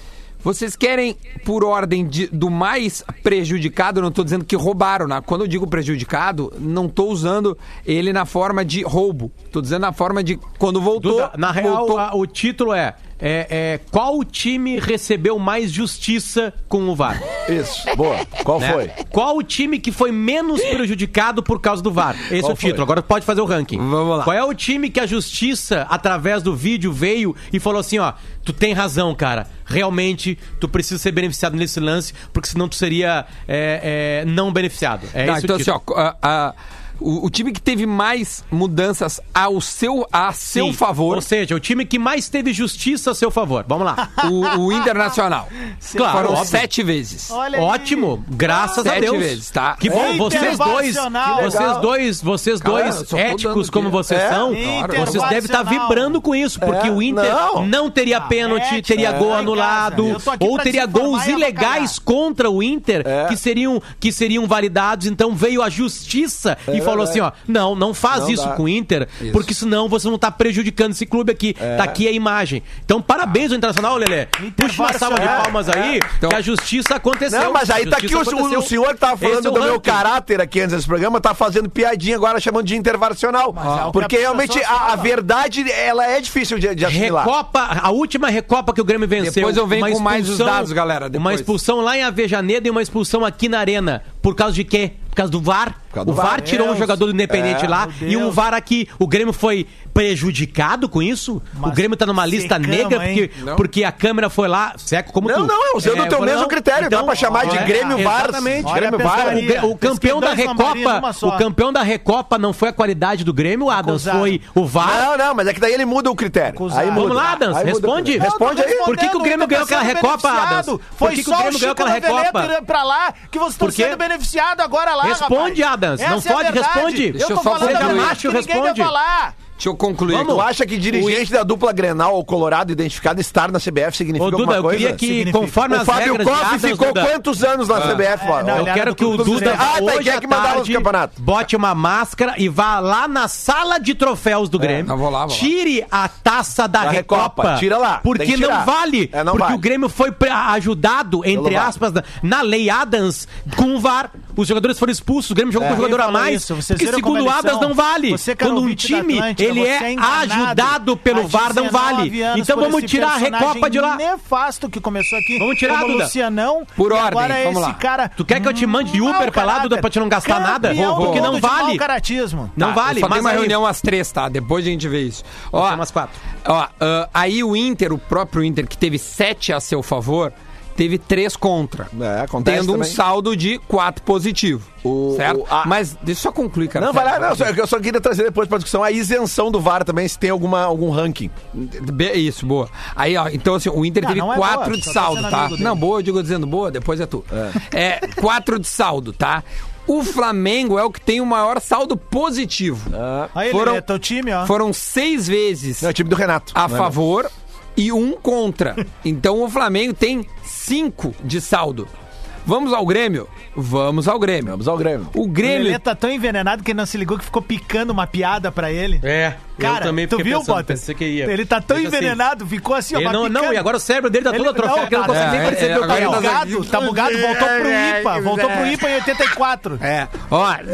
Vocês querem, por ordem de, do mais prejudicado, eu não tô dizendo que roubaram, né? Quando eu digo prejudicado, não tô usando ele na forma de roubo. Tô dizendo na forma de quando voltou... Duda, na real, voltou... a, o título é, é, é qual time recebeu mais justiça com o V A R? Isso, boa. Qual né? foi? Qual o time que foi menos prejudicado por causa do V A R? Esse Qual é o título. foi? Agora pode fazer o ranking. Vamos lá. Qual é o time que a justiça, através do vídeo, veio e falou assim, ó, tu tem razão, cara. Realmente, tu precisa ser beneficiado nesse lance, porque senão tu seria é, é, não beneficiado. É Não, esse então o assim, título. ó, a- a- o, o time que teve mais mudanças ao seu, a seu Sim. favor, Ou seja, o time que mais teve justiça a seu favor. Vamos lá. o, o Internacional. Claro, Foram óbvio. sete vezes. Olha aí. Ótimo, graças a Sete Deus. vezes, tá? Que bom, Eita, vocês dois, internacional. vocês dois, vocês Cara, dois eu só tô éticos dando como aqui. vocês É, são, Inter, vocês devem estar nacional. vibrando com isso, porque É, o Inter não. não, teria pênalti, ética, teria é. gol Vai em anulado, casa. Eu tô aqui ou pra teria desinformar gols e ilegais avacalhar. contra o Inter É. que seriam que seriam validados. Então veio a justiça e falou verdade. assim, ó, não, não faz Não isso dá. com o Inter, Isso. porque senão você não tá prejudicando esse clube aqui. Tá aqui a imagem. Então parabéns ao Internacional, Lelê. Puxa uma salva de Internacional. palmas aí, Então- que a justiça aconteceu. Não, mas aí A tá aqui justiça o, o, aconteceu. o senhor que tava Esse é falando o do meu ranking. caráter aqui antes desse programa, tá fazendo piadinha agora chamando de intervarcional. é o que Porque a realmente pessoa a, a fala. verdade, ela é difícil de, de assimilar. Recopa, a última Recopa que o Grêmio venceu. Depois eu venho uma com mais os expulsão- dados, galera, Uma depois. expulsão lá em Avejaneda e uma expulsão aqui na Arena. Por causa de quê? Por causa do V A R. causa do O V A R V A R. tirou um Deus. jogador do Independente É, lá meu e um Deus. V A R aqui. O Grêmio foi prejudicado com isso? Mas o Grêmio tá numa lista secamos, negra porque, hein? porque a câmera foi lá. Seco como Não, tu. não, eu usando o teu eu mesmo não. critério, dá pra chamar de é, Grêmio V A R. Exatamente. Olha Grêmio a V A R. pescaria. O, Grê- o campeão da Pesquei dois lambarinos Recopa, numa só. o campeão da Recopa não foi a qualidade do Grêmio, Adams, Acusado. foi o V A R. Não, não, mas é que daí ele muda o critério. Acusado. Aí muda. Vamos lá, Adams, Aí muda o responde. critério. Responde aí. Por que que o Grêmio ganhou aquela Recopa, Adams? Foi Por que que o só Grêmio o ganhou Chico aquela Noveleto Recopa? pra lá que vocês estão Por quê? sendo beneficiados agora lá, Responde, rapaz. Adams. Essa Não é a pode, verdade. responde. Deixa eu tô só falando concluir. a verdade Macho, que ninguém responde. quer falar. Deixa eu concluir. Vamos. Tu acha que dirigente da dupla Grenal ou Colorado identificado estar na C B F significa Ô, Duda, alguma eu coisa? queria que, Significa. conforme O as Fábio regras de Koff Adams, ficou Duda, quantos anos na C B F? Ó? não, eu ele era quero do que o Clube dos Duda, Três. Ah, tá, hoje quem é à que mandava os tarde, campeonatos? bote uma máscara e vá lá na sala de troféus do Grêmio. não, vou lá, vou lá. Tire a taça da, Da Recopa. Recopa, tira lá, tem Porque que não tirar. vale. É, não porque vale. o Grêmio foi pre- ajudado, entre V A R. aspas, na, na lei Adams, com o V A R. Os jogadores foram expulsos, o Grêmio jogou É. com um jogador a Quem falou mais. isso? Vocês Porque viram como segundo o eles Adams são? não vale. Você que era Quando um ouvinte da time, Atlântida, ele você é enganado ajudado pelo há V A R, não vale. dezenove anos Então por vamos esse tirar a personagem Recopa de lá. nefasto que começou aqui. Vamos tirar, como Duda. Lucianão. Por e ordem, agora é vamos esse lá. cara. Tu quer que eu te mande de Uber mau pra lá, Duda, caráter. pra te não gastar nada? Campeão do Porque não mundo de vale. mau caratismo. Não Tá, vale, Só tem mas uma aí- reunião às três, tá? Depois a gente vê isso. Ó, Tem umas quatro. Ó, ah, aí o Inter, o próprio Inter, que teve sete a seu favor, teve três contra. É, acontece Tendo um também. saldo de quatro positivo. O- certo? o- a- Mas deixa eu só concluir, cara. Não, vai lá, Sério, não, só- eu só queria trazer depois pra discussão a isenção do V A R também, se tem alguma, algum ranking. Be- Isso, boa. Aí, ó, então assim, o Inter Não, teve não é quatro boa, de só tá saldo, sendo tá? amigo dele. Não, boa, eu digo dizendo boa, depois é tu. É, quatro de saldo, tá? O Flamengo é o que tem o maior saldo positivo. Aí, Foram- Lelê, teu time, ó. Foram seis vezes É o time do Renato. a Não é favor e um contra. Então o Flamengo tem cinco de saldo. Vamos ao Grêmio? Vamos ao Grêmio. Vamos ao Grêmio. O O Grêmio... Lelê tá tão envenenado que ele não se ligou que ficou picando uma piada pra ele. É, Cara, eu também tu fiquei viu, pensando, Potter? pensei que ia. Ele tá tão Deixa assim. envenenado, ficou assim, ó, Ele mas não, não, picando. e agora o cérebro dele tá todo Ele- atrofiado, não, que ele não cara, consegue nem é, perceber é, o que agora é. ele Tá tá- bugado, tá bugado, voltou pro I P A, voltou pro I P A em oitenta e quatro. É, ó... Eu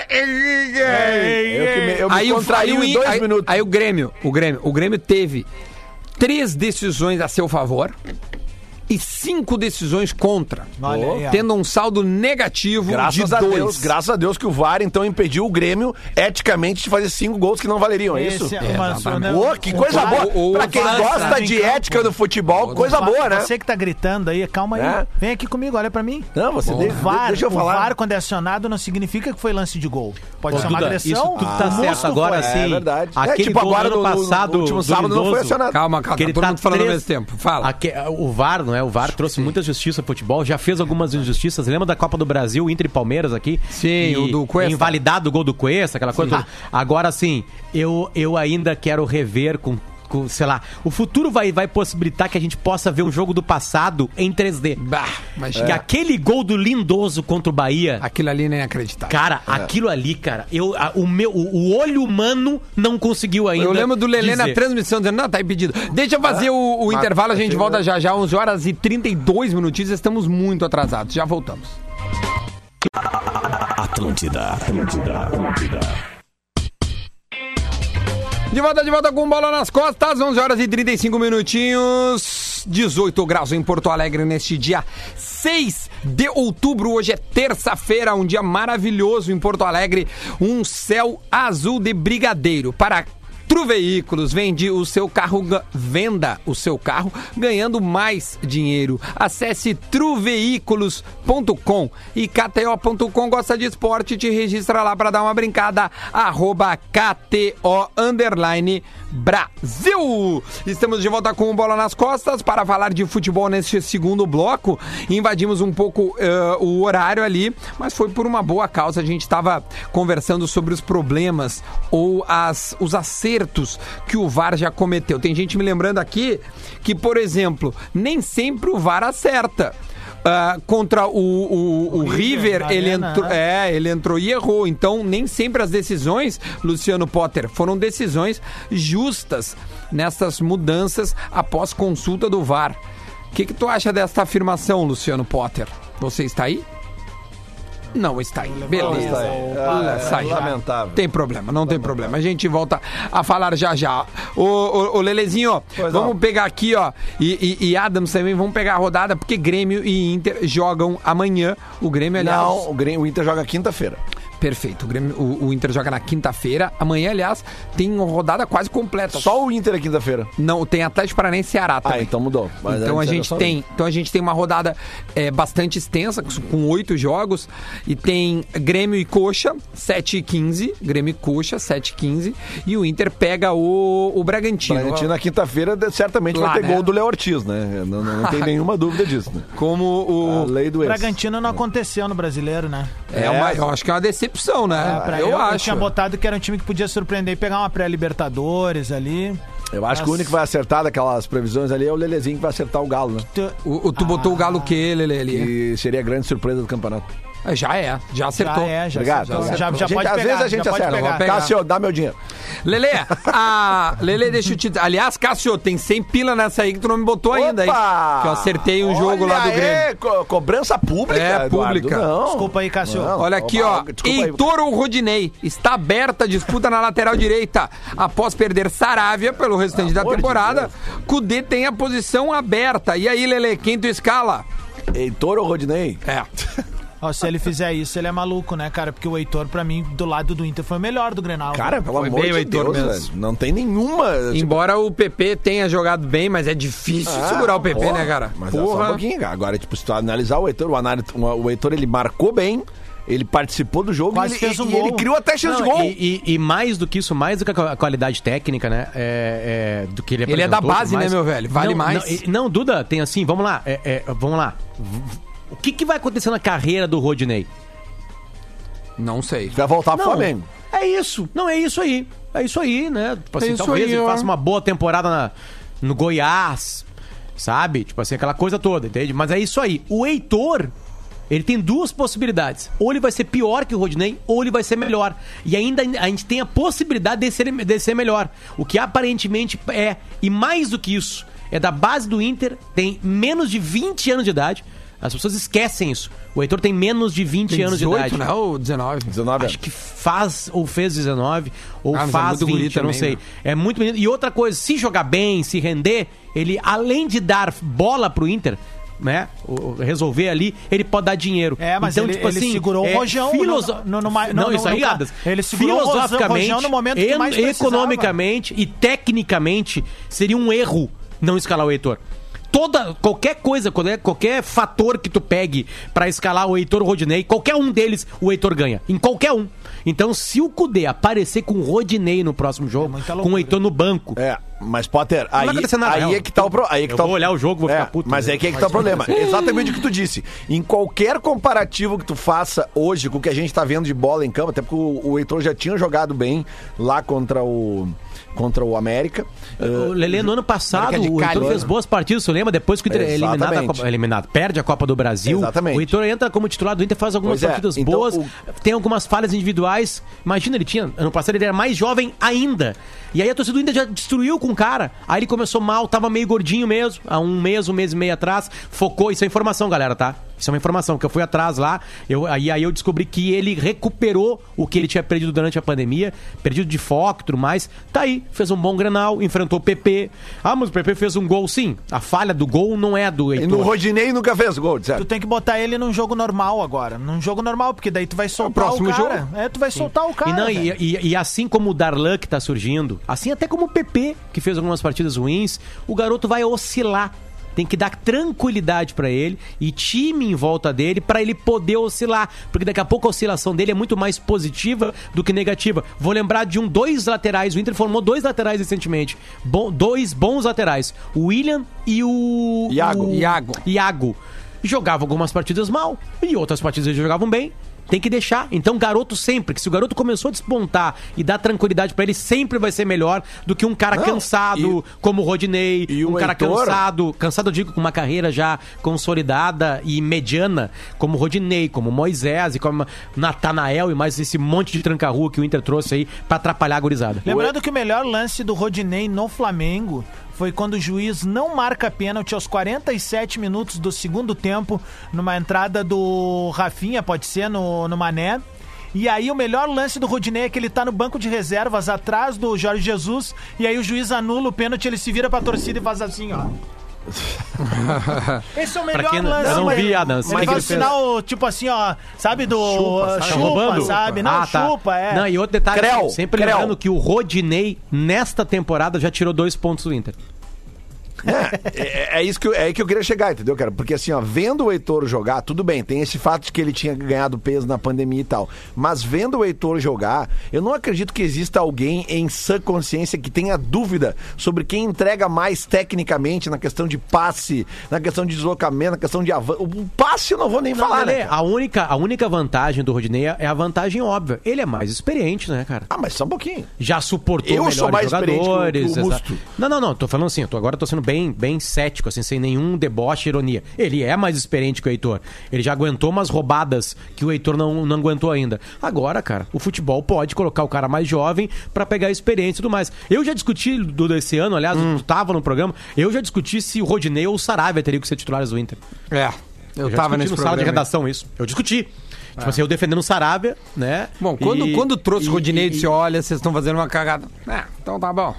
que me, eu me aí, o, contraí aí, o, em dois aí, minutos. aí o Grêmio, o Grêmio, o Grêmio teve três decisões a seu favor e cinco decisões contra, Olha aí, ó. tendo um saldo negativo Graças de a dois. Deus, graças a Deus que o V A R então impediu o Grêmio eticamente de fazer cinco gols que não valeriam, é isso? Esse é uma- exatamente. né, Ô, que o coisa V A R, boa. o- Pra o quem V A R gosta sabe de em campo. ética do futebol, coisa Va- boa, né? Você que tá gritando aí, calma aí. É. Vem aqui comigo, olha pra mim. Não, você O de- V A R, deixa eu o V A falar. R, quando é acionado, não significa que foi lance de gol. Pode Ô, ser uma Duda, agressão. isso tudo tá o certo. Musto Agora foi. sim, É verdade. É, aquele tipo, gol agora do ano no- no- passado, no último sábado não foi duvidoso, acionado. Calma, calma, que ele tá todo tá mundo falando ao três- mesmo tempo. Fala. Aque- o V A R, não é? O V A R trouxe muita justiça ao futebol, já fez algumas injustiças. Lembra da Copa do Brasil, Inter e Palmeiras aqui? Sim, E o do Cuesta. Invalidado o gol do Cuesta, aquela coisa toda. Agora sim, eu, eu ainda quero rever com com, sei lá, o futuro vai, vai possibilitar que a gente possa ver um jogo do passado em três D. Bah, mas que é. aquele gol do Lindoso contra o Bahia... Aquilo ali nem acreditável. Cara, é. aquilo ali, cara, eu, a, o, meu, o, o olho humano não conseguiu ainda. Eu lembro do Lelê na transmissão dizendo, não, tá impedido. Deixa eu fazer o, o intervalo, a gente volta já já, onze horas e trinta e dois minutinhos, estamos muito atrasados. Já voltamos. Atlântida, Atlântida, Atlântida. De volta, de volta com bola nas costas, onze horas e trinta e cinco minutinhos, dezoito graus em Porto Alegre neste dia seis de outubro. Hoje é terça-feira, um dia maravilhoso em Porto Alegre, um céu azul de brigadeiro. Para Tru Veículos, vende o seu carro, venda o seu carro ganhando mais dinheiro. Acesse tru veículos ponto com e K T O ponto com. Gosta de esporte? Te registra lá para dar uma brincada. Arroba K T O underline Brasil. Estamos de volta com o Bola nas Costas para falar de futebol neste segundo bloco. Invadimos um pouco uh, o horário ali, mas foi por uma boa causa. A gente estava conversando sobre os problemas ou as, os acertos que o V A R já cometeu. Tem gente me lembrando aqui que, por exemplo, nem sempre o V A R acerta. Uh, contra o, o, o, o River, River ele, entrou, é, ele entrou e errou. Então, nem sempre as decisões, Luciano Potter, foram decisões justas nessas mudanças após consulta do V A R. O que, que tu acha dessa afirmação, Luciano Potter? Você está aí? Não está aí. Beleza. Está aí. É, é, lamentável. Tem problema, não lamentável. Tem problema. A gente volta a falar já já. Ô, ô, ô Lelezinho, pois vamos não. pegar aqui, ó. E, e, e Adams também, vamos pegar a rodada, porque Grêmio e Inter jogam amanhã. O Grêmio, aliás... Não, o, Grêmio, o Inter joga quinta-feira. Perfeito. O, Grêmio, o, o Inter joga na quinta-feira. Amanhã, aliás, tem uma rodada quase completa. Só o Inter é quinta-feira? Não, tem Atlético Paranaense e Ceará também. Ah, então mudou. Mas então, a gente tem, então a gente tem uma rodada é, bastante extensa, com oito jogos. E tem Grêmio e Coxa, sete e quinze. Grêmio e Coxa, sete e quinze. E o Inter pega o, o Bragantino. Bragantino na quinta-feira certamente Lá, vai ter né? gol do Léo Ortiz, né? Não, não, não tem nenhuma dúvida disso. Né? Como o... A lei do ex. Bragantino não aconteceu no Brasileiro, né? É, é uma, eu acho que é uma decepção. Opção, né? É, eu, eu acho. Eu tinha botado que era um time que podia surpreender e pegar uma pré-Libertadores ali. Eu acho Mas... que o único que vai acertar daquelas previsões ali é o Lelezinho, que vai acertar o Galo, né? Tu, o, o, tu ah. botou o Galo o quê, Lele? Ali? E seria a grande surpresa do campeonato. Já é, já acertou. Já é, já Obrigado. Já, já, já, já pode às pegar. Às vezes a gente acerta. Cássio, dá meu dinheiro. Lele, a... Lele, deixa eu te... Aliás, Cássio, tem cem pila nessa aí que tu não me botou Opa! ainda, hein? Que eu acertei um jogo Olha lá do Grêmio. É, co- cobrança pública, É, pública. Não. Desculpa aí, Cássio. Não. Olha aqui, ó. Heitor ou Rodinei? Está aberta a disputa na lateral direita. Após perder Saravia pelo restante da temporada, de Cudê tem a posição aberta. E aí, Lele, quem tu escala? Heitor ou Rodinei? É. Ó, se ele fizer isso, ele é maluco, né, cara? Porque o Heitor, pra mim, do lado do Inter, foi o melhor do Grenal. Cara, pelo amor de Deus, velho. Não tem nenhuma... Embora tipo... o P P tenha jogado bem, mas é difícil ah, segurar o P P, porra, né, cara? Mas porra. É só um pouquinho. Agora, tipo, se tu analisar o Heitor, o, anal... o Heitor, ele marcou bem, ele participou do jogo e ele, um e ele criou até chance de gol. E, e, e mais do que isso, mais do que a qualidade técnica, né? É, é, do que ele Ele é da base, mais... né, meu velho? Vale não, mais. Não, não, Duda, tem assim, vamos lá. É, é, vamos lá. O que, que vai acontecer na carreira do Rodinei? Não sei. Vai voltar pro Flamengo. É isso. Não, é isso aí. É isso aí, né? Tipo assim, é talvez aí, ele ó. faça uma boa temporada na, no Goiás, sabe? Tipo assim, aquela coisa toda, entende? Mas é isso aí. O Heitor, ele tem duas possibilidades. Ou ele vai ser pior que o Rodinei, ou ele vai ser melhor. E ainda a gente tem a possibilidade de ser, de ser melhor. O que aparentemente é. E mais do que isso, é da base do Inter, tem menos de vinte anos de idade. As pessoas esquecem isso. O Heitor tem menos de vinte tem anos de idade. Né? Ou dezenove? dezenove Acho que faz ou fez dezenove, ou ah, faz é vinte, eu não sei. Né? É muito bonito. E outra coisa, se jogar bem, se render, ele, além de dar bola pro Inter, né, resolver ali, ele pode dar dinheiro. É, mas então, ele, tipo ele assim, segurou é, o Rojão filoso... no, no, no, no, Não, no, isso aí, no, Adas. Ele segurou filosoficamente, o Rojão no momento que mais precisava. Economicamente e tecnicamente, seria um erro não escalar o Heitor. Toda, qualquer coisa, qualquer, qualquer fator que tu pegue pra escalar o Heitor ou o Rodinei, qualquer um deles o Heitor ganha. Em qualquer um. Então, se o Cudê aparecer com o Rodinei no próximo jogo, é com o Heitor no banco... É, mas Potter, aí, aí é que tá o problema. Aí é que eu tá vou o... olhar o jogo, vou é, ficar puto. Mas né? é que é que tá o problema. Exatamente o que tu disse. Em qualquer comparativo que tu faça hoje com o que a gente tá vendo de bola em campo, até porque o, o Heitor já tinha jogado bem lá contra o... contra o América. O Lelê, no ano passado, o Heitor fez boas partidas, você lembra? Depois que o Inter é eliminado, a Copa, eliminado, perde a Copa do Brasil. Exatamente. O Heitor entra como titular do Inter, faz algumas pois partidas é. Então, boas, o... tem algumas falhas individuais. Imagina, ele tinha, ano passado ele era mais jovem ainda. E aí a torcida do Inter já destruiu com o cara. Aí ele começou mal, tava meio gordinho mesmo, há um mês, um mês e meio atrás, focou, isso é informação, galera, tá? Isso é uma informação, que eu fui atrás lá, eu, aí, aí eu descobri que ele recuperou o que ele tinha perdido durante a pandemia, perdido de foco e tudo mais. Tá aí, fez um bom Grenal, enfrentou o P P. Ah, mas o P P fez um gol, sim. A falha do gol não é do Heitor. E no Rodinei nunca fez gol, certo? Tu tem que botar ele num jogo normal agora, num jogo normal, porque daí tu vai soltar é o, o cara. Jogo. É, tu vai sim. soltar o cara. E, não, e, e, e assim como o Darlan que tá surgindo, assim até como o P P, que fez algumas partidas ruins, o garoto vai oscilar. Tem que dar tranquilidade pra ele e time em volta dele pra ele poder oscilar, porque daqui a pouco a oscilação dele é muito mais positiva do que negativa. Vou lembrar de um dois laterais, o Inter formou dois laterais recentemente, Bom, dois bons laterais, o William e o Iago. o, Iago. Iago. Jogavam algumas partidas mal e outras partidas eles jogavam bem. Tem que deixar. Então, garoto sempre, que se o garoto começou a despontar e dar tranquilidade pra ele, sempre vai ser melhor do que um cara Não, cansado, e, como o Rodinei, e um o cara Heitor... cansado, cansado eu digo, com uma carreira já consolidada e mediana, como o Rodinei, como o Moisés e como Natanael e mais esse monte de tranca-rua que o Inter trouxe aí pra atrapalhar a gurizada. Lembrando que o melhor lance do Rodinei no Flamengo foi quando o juiz não marca pênalti aos quarenta e sete minutos do segundo tempo, numa entrada do Rafinha, pode ser, no, no Mané. E aí o melhor lance do Rodinei é que ele tá no banco de reservas, atrás do Jorge Jesus, e aí o juiz anula o pênalti, ele se vira pra torcida e faz assim, ó. Esse é o melhor quem, lance. Eu não mas, vi, Adams. Mas faz o sinal, tipo assim, ó, sabe, do chupa, sabe, chupa sabe? Não, ah, tá. chupa, é. Não, e outro detalhe, Creu, sempre Creu. lembrando que o Rodinei, nesta temporada, já tirou dois pontos do Inter. É, é, é isso que eu, é aí que eu queria chegar, entendeu, cara? Porque assim, ó, vendo o Heitor jogar, tudo bem, tem esse fato de que ele tinha ganhado peso na pandemia e tal, mas vendo o Heitor jogar, eu não acredito que exista alguém em sã consciência que tenha dúvida sobre quem entrega mais tecnicamente na questão de passe, na questão de deslocamento, na questão de avanço. O passe eu não vou nem não, falar, né? A única, a única vantagem do Rodinei é a vantagem óbvia. Ele é mais experiente, né, cara? Ah, mas só um pouquinho. Já suportou eu melhores sou mais jogadores. Que o, que o Musto. Não, não, não. Tô falando assim, eu tô, agora tô sendo bem, bem cético, assim, sem nenhum deboche e ironia. Ele é mais experiente que o Heitor. Ele já aguentou umas roubadas que o Heitor não, não aguentou ainda. Agora, cara, o futebol pode colocar o cara mais jovem pra pegar a experiência e tudo mais. Eu já discuti do desse ano, aliás, hum. tu tava no programa, eu já discuti se o Rodinei ou o Saravia teriam que ser titulares do Inter. É, eu, eu já tava nesse no programa. Sala de redação isso. Eu discuti. Tipo assim, eu defendendo o Saravia, né? Bom, quando, e, quando trouxe o Rodinei e disse, e... olha, vocês estão fazendo uma cagada. É, então tá bom.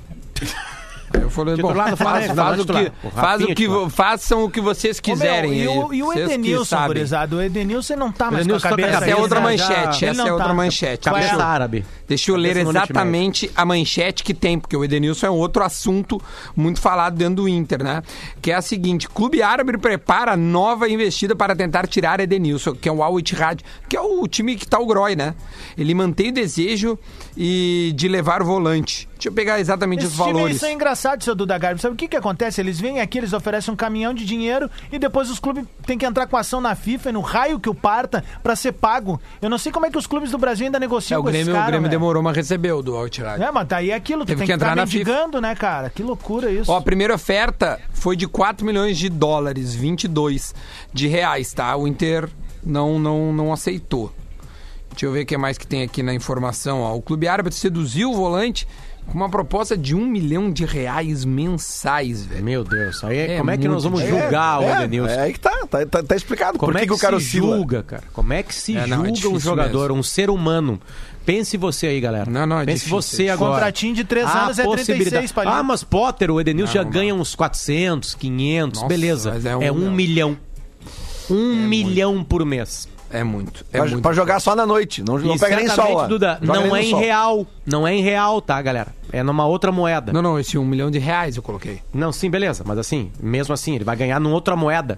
Eu falei, bom, faz, faz, faz o que, faz o que, façam o que vocês quiserem. Ô, meu, e, o, e o Edenilson, gurizada? O Edenilson não tá mais com a cabeça. Essa é outra manchete, essa é outra manchete. Cabeça árabe. Deixa eu ler exatamente a manchete que tem, porque o Edenilson é outro assunto muito falado dentro do Inter, né? Que é a seguinte: Clube Árabe prepara nova investida para tentar tirar Edenilson, que é o Al Ittihad, que é o time que tá o Groy, né? Ele mantém o desejo e de levar o volante. Deixa eu pegar exatamente Esse os valores. Isso é engraçado, seu Duda Garbi. Sabe o que que acontece? Eles vêm aqui, eles oferecem um caminhão de dinheiro e depois os clubes têm que entrar com ação na FIFA e no raio que o parta pra ser pago. Eu não sei como é que os clubes do Brasil ainda negociam é, com esses caras. O Grêmio véio. demorou, mas recebeu do Al Ittihad. É, mas tá aí aquilo. Tu Teve tem que que entrar na mendigando, né, cara? Que loucura isso. Ó, a primeira oferta foi de quatro milhões de dólares, vinte e dois de reais, tá? O Inter não, não, não aceitou. Deixa eu ver o que mais que tem aqui na informação. Ó. O Clube Árabe seduziu o volante com uma proposta de um milhão de reais mensais, velho. Meu Deus, aí é, como é que nós vamos julgar é, o Edenilson? É, é aí que tá, tá, tá, tá explicado. Como por é que, que, que o cara se oscila? julga, cara? Como é que se é, julga não, é um jogador, mesmo. um ser humano? Pense você aí, galera. Não, não, é Pense difícil, você é agora. Contratinho de três anos é trinta e seis palhinhas. Ah, mas Potter, o Edenilson não, já não. ganha uns quatrocentos, quinhentos, Nossa, beleza. mas é um, é um milhão. Um é milhão muito. por mês. É muito. É pra, muito pra jogar só na noite. Não, não pega nem sol. Lá. Duda, não é em sol. real. Não é em real, tá, galera? É numa outra moeda. Não, não, esse um milhão de reais eu coloquei. Não, sim, beleza. Mas assim, mesmo assim, ele vai ganhar numa outra moeda.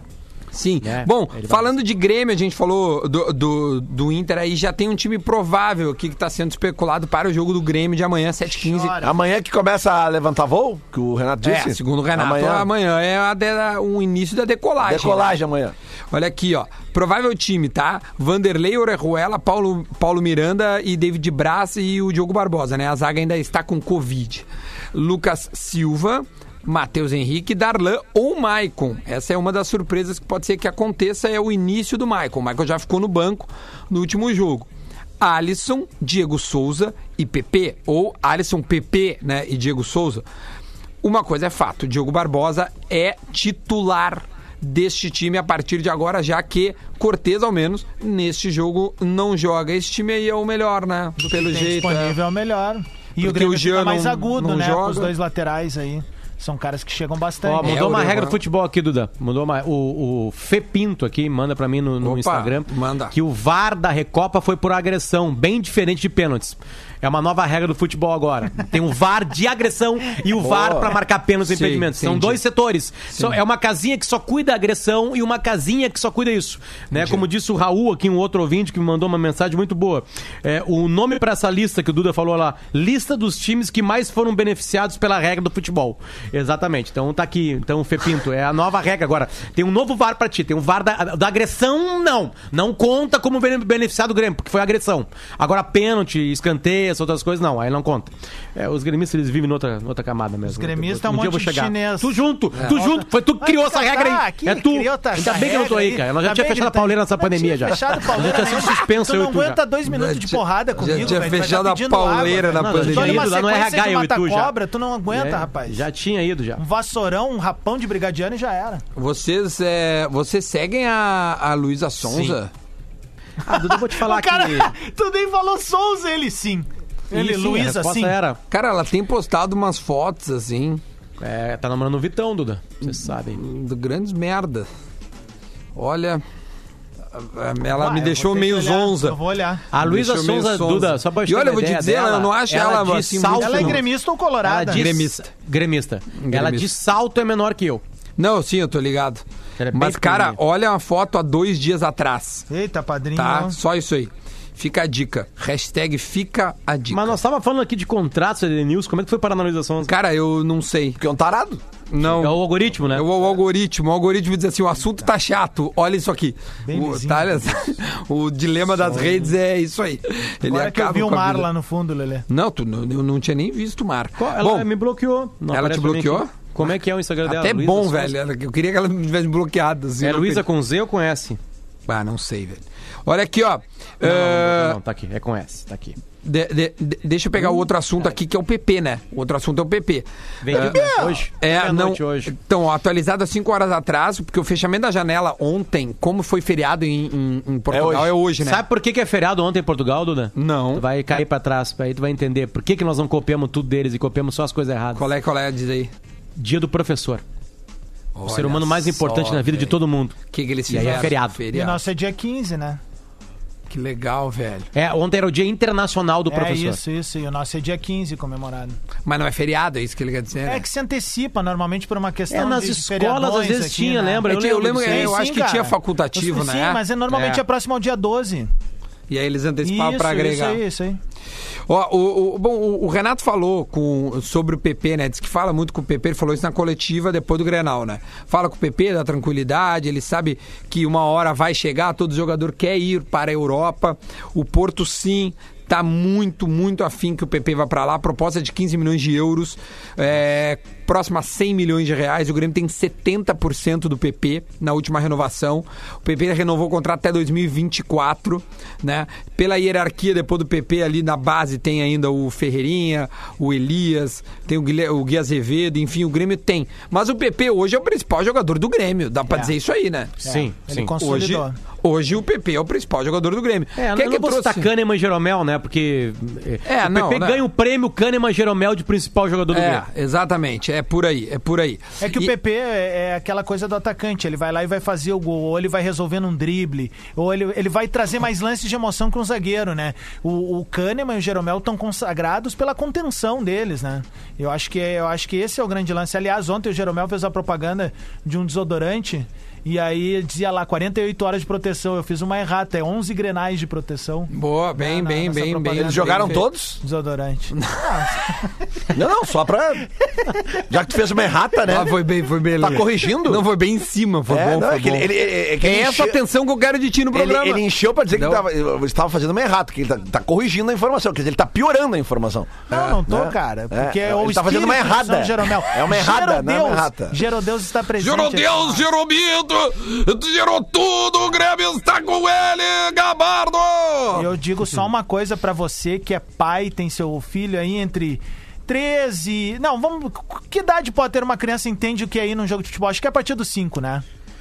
Sim. É, Bom, falando de Grêmio, a gente falou do, do, do Inter aí, já tem um time provável aqui que está sendo especulado para o jogo do Grêmio de amanhã, sete e quinze. Amanhã que começa a levantar voo, que o Renato disse? É, segundo o Renato, amanhã, amanhã é a de, o início da decolagem. Decolagem, né? amanhã. Olha aqui, ó. Provável time, tá? Vanderlei, Orejuela, Paulo, Paulo Miranda e David Braz e o Diogo Barbosa, né? A zaga ainda está com Covid. Lucas Silva, Matheus Henrique, Darlan ou Maicon. Essa é uma das surpresas que pode ser que aconteça, é o início do Maicon. O Maicon já ficou no banco no último jogo. Alisson, Diego Souza e P P, ou Alisson, P P, né, e Diego Souza. Uma coisa é fato, o Diogo Barbosa é titular deste time a partir de agora, já que Cortez, ao menos, neste jogo não joga. Esse time aí é o melhor, né? Pelo jeito. Disponível é o melhor. E porque o Grêmio o Jean fica mais não, agudo, não né? joga. Com os dois laterais aí. São caras que chegam bastante. Ó, mudou É, uma o regra Levan. do futebol aqui, Duda. Mudou uma, o, o Fê Pinto aqui, manda pra mim no, no Opa, Instagram, manda. que o V A R da Recopa foi por agressão, bem diferente de pênaltis. É uma nova regra do futebol agora. Tem o V A R de agressão e o V A R pra marcar pênaltis e Sim, impedimentos. São entendi. dois setores. Só- é uma casinha que só cuida da agressão e uma casinha que só cuida isso. Né? Como disse o Raul aqui, um outro ouvinte que me mandou uma mensagem muito boa. É, o nome pra essa lista que o Duda falou lá, lista dos times que mais foram beneficiados pela regra do futebol. Exatamente. Então tá aqui. Então, Fê Pinto, é a nova regra agora. Tem um novo V A R pra ti. Tem um V A R da, da agressão, não. Não conta como bene- beneficiado do Grêmio, porque foi agressão. Agora, pênalti, escanteio, essas outras coisas, não. Aí não conta. É, os gremistas, eles vivem noutra, noutra camada mesmo. Os gremistas é um dia eu monte vou de chegar. chinês. Tu junto, tu junto. Foi tu que Vai criou essa catar regra aí. aqui, é tu. criou essa Ainda bem que eu não tô aí, regra cara. Nós já Ainda tinha bem fechado a que pauleira tem- nessa não pandemia tinha já. fechado a Já pauleira tinha sido nenhuma. suspenso Tu eu não e tu já. aguenta dois minutos de porrada comigo, já tinha velho. Tu vai fechado tá a pedindo pauleira água. na Não, pandemia. tu olha uma Ido lá no sequência R H de eu e tu já. mata-cobra, tu não aguenta, É, rapaz. Já tinha ido já. Um vassourão, um rapão de brigadiano e já era. Vocês, é, vocês seguem a, a Luísa Sonza? Ah, Duda, eu vou te falar O cara, que... tu nem falou Souza, ele sim. Ele, Sim, a Luiz, resposta assim. era... Cara, ela tem postado umas fotos, assim, É, tá namorando o Vitão, Duda. Vocês sabem. de grandes merdas. Olha, ela Ah, me eu deixou vou ter que meio olhar, zonza. Eu vou olhar. A Luísa Deixou meio Sonza, sonza. Duda, só pra E olha, eu vou te dizer, eu não acho ela, de assim, salto, muito- Ela é não. gremista ou Ela colorada? de, Gremista. Gremista. Ela de salto é menor que eu. Não, sim, eu tô ligado. Ela é bem Mas, cara, pequenininha. olha uma foto há dois dias atrás, Eita, padrinho. tá? Só isso aí. Fica a dica. Hashtag fica a dica. Mas nós tava falando aqui de contratos, C D News, como é que foi parar na Luísa Sonza? Cara, eu não sei. Porque é um tarado. Não. É o algoritmo, né? É o, o algoritmo. O algoritmo diz assim: o assunto tá chato, olha isso aqui. Bem O, vizinho. tá, o dilema das redes é isso aí. Ele Agora que eu acaba vi o com a mar vida. lá no fundo, Lelê. Não, tu, não- eu não tinha nem visto o mar. Qual- Ela Bom, me bloqueou. Não ela aparece te pra mim bloqueou? aqui. Como é que é o Instagram dela? até Luísa bom, Sonza? velho. Eu queria que ela me tivesse bloqueado. Assim, É eu Luísa não com Z ou com S? Ah, não sei, velho. Olha aqui, ó. Não, Ah, não, não, tá aqui. É com S, tá aqui. de- de- de- deixa eu pegar o outro assunto aqui, que é o P P, né? O outro assunto é o P P. Vendido hoje? É, não. Meia-noite hoje. Então, ó, atualizado há cinco horas atrás, porque o fechamento da janela ontem, como foi feriado em, em- em Portugal, é hoje. hoje, né? Sabe por que, que é feriado ontem em Portugal, Duda? Não. Tu vai cair pra trás, aí tu vai entender por que, que nós não copiamos tudo deles e copiamos só as coisas erradas. Qual é, qual é? Diz aí. Dia do professor. O ser Olha humano mais importante só, na vida de velho. todo mundo. O que, que eles E aí é fizeram? feriado. E o nosso é dia quinze, né? Que legal, velho. É, ontem era o Dia Internacional do É Professor. isso, isso. E o nosso é dia quinze comemorado. Mas não é feriado, é isso que ele quer dizer, É né? que se antecipa normalmente por uma questão É, nas de escolas, feriadões às vezes aqui, tinha, né? lembra? É, eu lembro, disso. é, eu Sim, acho que cara. tinha facultativo, Sim, né? mas é, normalmente É. é próximo ao dia doze. E aí eles antecipavam pra agregar. Isso aí, isso aí. Ó, o, o- bom, o, o Renato falou com, sobre o P P, né? Diz que fala muito com o P P, ele falou isso na coletiva depois do Grenal, né? Fala com o P P, da tranquilidade, ele sabe que uma hora vai chegar, todo jogador quer ir para a Europa. O Porto, sim, tá muito, muito afim que o P P vá para lá. A proposta é de quinze milhões de euros, é, próximo a cem milhões de reais. O Grêmio tem setenta por cento do P P na última renovação. O P P renovou o contrato até dois mil e vinte e quatro, né? Pela hierarquia, depois do P P, ali na base tem ainda o Ferreirinha, o Elias, tem o Guilherme, o Gui Azevedo, enfim, o Grêmio tem. Mas o P P hoje é o principal jogador do Grêmio, dá pra É. dizer isso aí, né? Sim, Ele sim. Hoje, consolidou. hoje o P P é o principal jogador do Grêmio. É, Quem eu é que não vou citar trouxe? Kahneman e Jeromel, né? Porque é, É, o não, P P né? ganha o prêmio Kahneman e Jeromel de principal jogador do É, Grêmio. exatamente. é por aí, é por aí. É que e... o P P é, é aquela coisa do atacante, ele vai lá e vai fazer o gol, ou ele vai resolvendo um drible, ou ele, ele vai trazer mais lances de emoção que um zagueiro, né? O, o Kahneman e o Jeromel estão consagrados pela contenção deles, né? Eu acho, que, eu acho que esse é o grande lance. Aliás, ontem o Jeromel fez a propaganda de um desodorante. E aí dizia lá, quarenta e oito horas de proteção. Eu fiz uma errata, é onze grenais de proteção. Boa, bem, na, bem, bem, bem. Eles jogaram bem todos? Desodorante. Não, não, só pra... Já que tu fez uma errata, né? Ah, foi bem, foi bem. Tá corrigindo? Não, foi bem em cima, foi é, bom, não, foi é que bom. Ele, ele, é que é ele essa encheu... atenção que eu quero de ti no programa. Ele, ele encheu pra dizer não. que tava, eu estava fazendo uma errata, que ele tá, tá corrigindo a informação, quer dizer, ele tá piorando a informação. Não, é, não tô, né? cara. Porque é, o ele tá fazendo uma errada. Jeromel. É uma errada, Gerodeus, não é uma errata. Gerodeus está presente. Gerodeus, Jeromito, gerou tudo. O Grêmio está com ele, Gabardo! Eu digo só uma coisa pra você que é pai, tem seu filho aí entre treze... Não, vamos... Que idade pode ter uma criança entende o que é ir num jogo de futebol? Acho que é a partir dos cinco, né?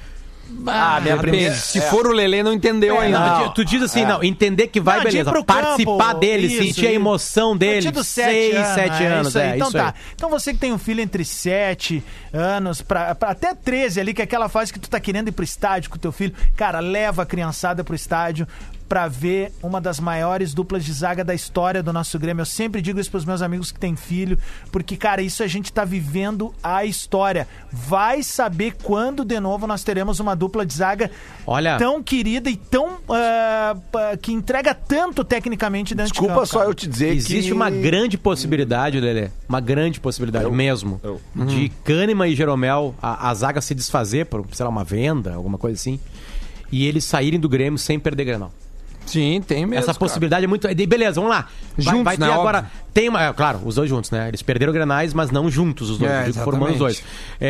Ah, minha primeira... Se é. for o Lelê, não entendeu é, ainda. Não, tu diz assim, é. não, entender que vai, não, beleza. Participar campo, dele, isso, sentir a emoção dele. seis, sete anos, isso aí. é, Então isso tá. aí. Então você que tem um filho entre sete anos, pra, pra até treze ali, que é aquela fase que tu tá querendo ir pro estádio com o teu filho, cara, leva a criançada pro estádio pra ver uma das maiores duplas de zaga da história do nosso Grêmio. Eu sempre digo isso pros meus amigos que têm filho, porque, cara, isso a gente tá vivendo a história. Vai saber quando, de novo, nós teremos uma dupla de zaga Olha, tão querida e tão... Uh, que entrega tanto tecnicamente dentro Desculpa de campo. só cara. eu te dizer existe que... Existe uma grande possibilidade, Lelê, uma grande possibilidade eu, mesmo, eu. de uhum. Kahneman e Jeromel, a, a zaga se desfazer por, sei lá, uma venda, alguma coisa assim, e eles saírem do Grêmio sem perder Grenal. Sim, tem mesmo. Essa possibilidade cara. é muito. Beleza, vamos lá. Vai, juntos, vai ter né, agora. Óbvio. Tem uma. É, claro, os dois juntos, né? Eles perderam Grenais, mas não juntos os dois. É, formando os dois.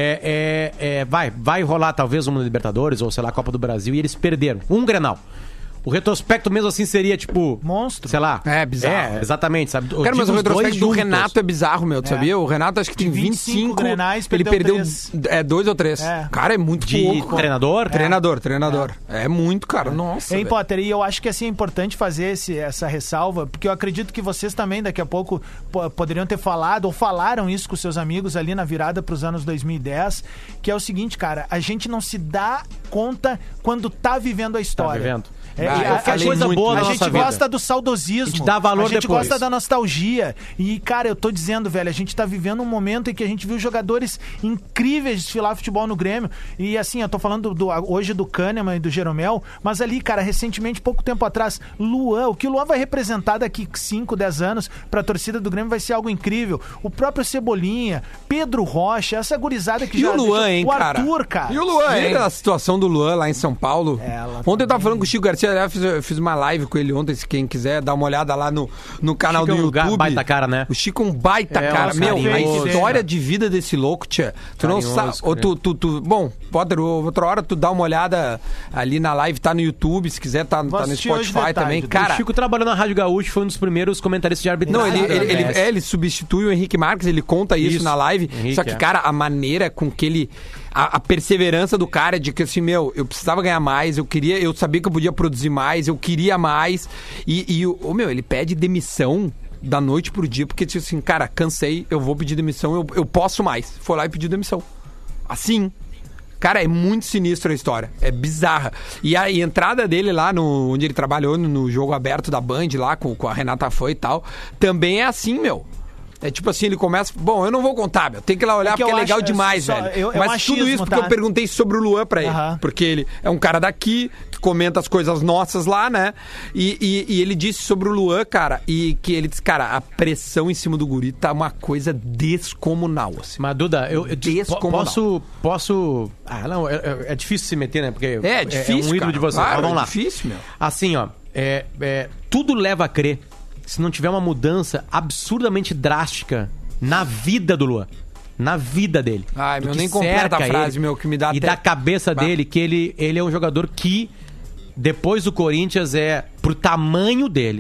É, é, é, vai, vai rolar talvez uma Libertadores, ou sei lá, Copa do Brasil, e eles perderam. Um Grenal. O retrospecto mesmo assim seria tipo... Monstro. Sei lá. É, bizarro. É, exatamente, sabe? Eu cara, mas o retrospecto do Renato é bizarro, meu, tu é. sabia? O Renato acho que tem vinte e cinco... Grenais, ele perdeu três. É, dois ou três. É. Cara, é muito de pouco. Treinador? É. Treinador, treinador. É, é muito, cara. É. Nossa, Hein, Potter, e eu acho que assim, é importante fazer esse, essa ressalva, porque eu acredito que vocês também daqui a pouco p- poderiam ter falado, ou falaram isso com seus amigos ali na virada pros anos dois mil e dez, que é o seguinte, cara, a gente não se dá conta quando tá vivendo a história. Tá vivendo. É, ah, a, a coisa muito, boa a da gente nossa gosta vida. do saudosismo. A gente dá valor A gente depois. gosta da nostalgia. E, cara, eu tô dizendo, velho, a gente tá vivendo um momento em que a gente viu jogadores incríveis desfilar futebol no Grêmio. E, assim, eu tô falando do, hoje do Kahneman e do Jeromel, mas ali, cara, recentemente, pouco tempo atrás, Luan, o que o Luan vai representar daqui cinco, dez anos pra torcida do Grêmio vai ser algo incrível. O próprio Cebolinha, Pedro Rocha, essa gurizada que e já... E o Luan, hein, o Arthur, cara. E o Luan, hein? A situação do Luan lá em São Paulo. Ela Ontem eu tava também. falando com o Chico Garcia, eu fiz, eu fiz uma live com ele ontem, se quem quiser dar uma olhada lá no, no canal Chico do YouTube. É um baita cara, né? O Chico é um baita é, cara. Um Meu, a carinhoso, história né? de vida desse louco, tia. Tu Carinhoso, não sabe. Ou tu, tu, tu, bom, Potter, outra hora tu dá uma olhada ali na live, tá no YouTube, se quiser, tá, tá no Spotify também. Cara, o Chico trabalhou na Rádio Gaúcho, foi um dos primeiros comentaristas de arbitragem. Não, ele, ele, ele, é, ele substitui o Henrique Marques, ele conta isso, isso. na live. Henrique, só que, é. cara, a maneira com que ele... A, a perseverança do cara de que assim, meu, eu precisava ganhar mais, eu queria, eu sabia que eu podia produzir mais, eu queria mais. E, e o, meu, ele pede demissão da noite pro dia, porque disse assim, cara, cansei, eu vou pedir demissão, eu, eu posso mais. Foi lá e pediu demissão. Assim. Cara, é muito sinistra a história. É bizarra. E a, e a entrada dele lá, no, onde ele trabalhou, no, no jogo aberto da Band, lá com, com a Renata Fã e tal, também é assim, meu. É tipo assim, ele começa... Bom, eu não vou contar, meu. Tem que ir lá olhar, é porque é legal acho, demais, só, velho. Eu, Mas machismo, tudo isso porque tá? eu perguntei sobre o Luan pra ele. Uhum. Porque ele é um cara daqui, que comenta as coisas nossas lá, né? E, e, e ele disse sobre o Luan, cara, e que ele disse, cara, a pressão em cima do guri tá uma coisa descomunal, assim. Mas, Duda, eu, eu descomunal. posso... posso... Ah, não, é, é difícil se meter, né? Porque é, é difícil, é um ídolo cara, de vocês. Claro, Mas vamos lá. É difícil, meu. Assim, ó, é, é, tudo leva a crer, se não tiver uma mudança absurdamente drástica na vida do Luan. Na vida dele. Ai, meu, nem completa a frase, ele, meu, que me dá E até... da cabeça bah. dele, que ele, ele é um jogador que, depois do Corinthians, é, pro tamanho dele,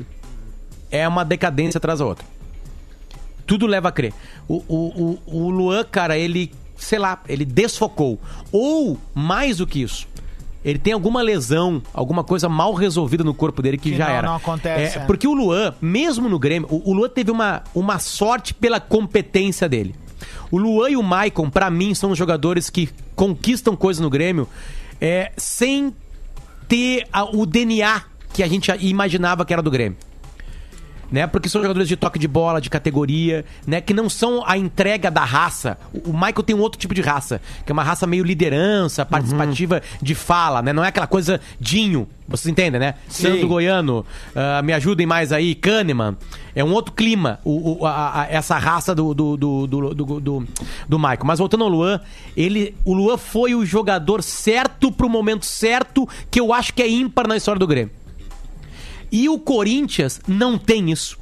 é uma decadência atrás da outra. Tudo leva a crer. O, o, o, o Luan, cara, ele, sei lá, ele desfocou. Ou, mais do que isso, ele tem alguma lesão, alguma coisa mal resolvida no corpo dele que, que já não, era. Não acontece. É, é. Porque o Luan, mesmo no Grêmio, o, o Luan teve uma, uma sorte pela competência dele. O Luan e o Maicon, pra mim, são os jogadores que conquistam coisas no Grêmio é, sem ter a, o D N A que a gente imaginava que era do Grêmio. Né? Porque são jogadores de toque de bola, de categoria, né? Que não são a entrega da raça. O Michael tem um outro tipo de raça, que é uma raça meio liderança, participativa uhum. de fala, né? Não é aquela coisa Dinho, vocês entendem, né? Sim. Sandro Goiano, uh, me ajudem mais aí, Kahneman. É um outro clima, o, o, a, a, essa raça do, do, do, do, do, do, do Michael. Mas voltando ao Luan, ele, o Luan foi o jogador certo pro momento certo, que eu acho que é ímpar na história do Grêmio. E o Corinthians não tem isso.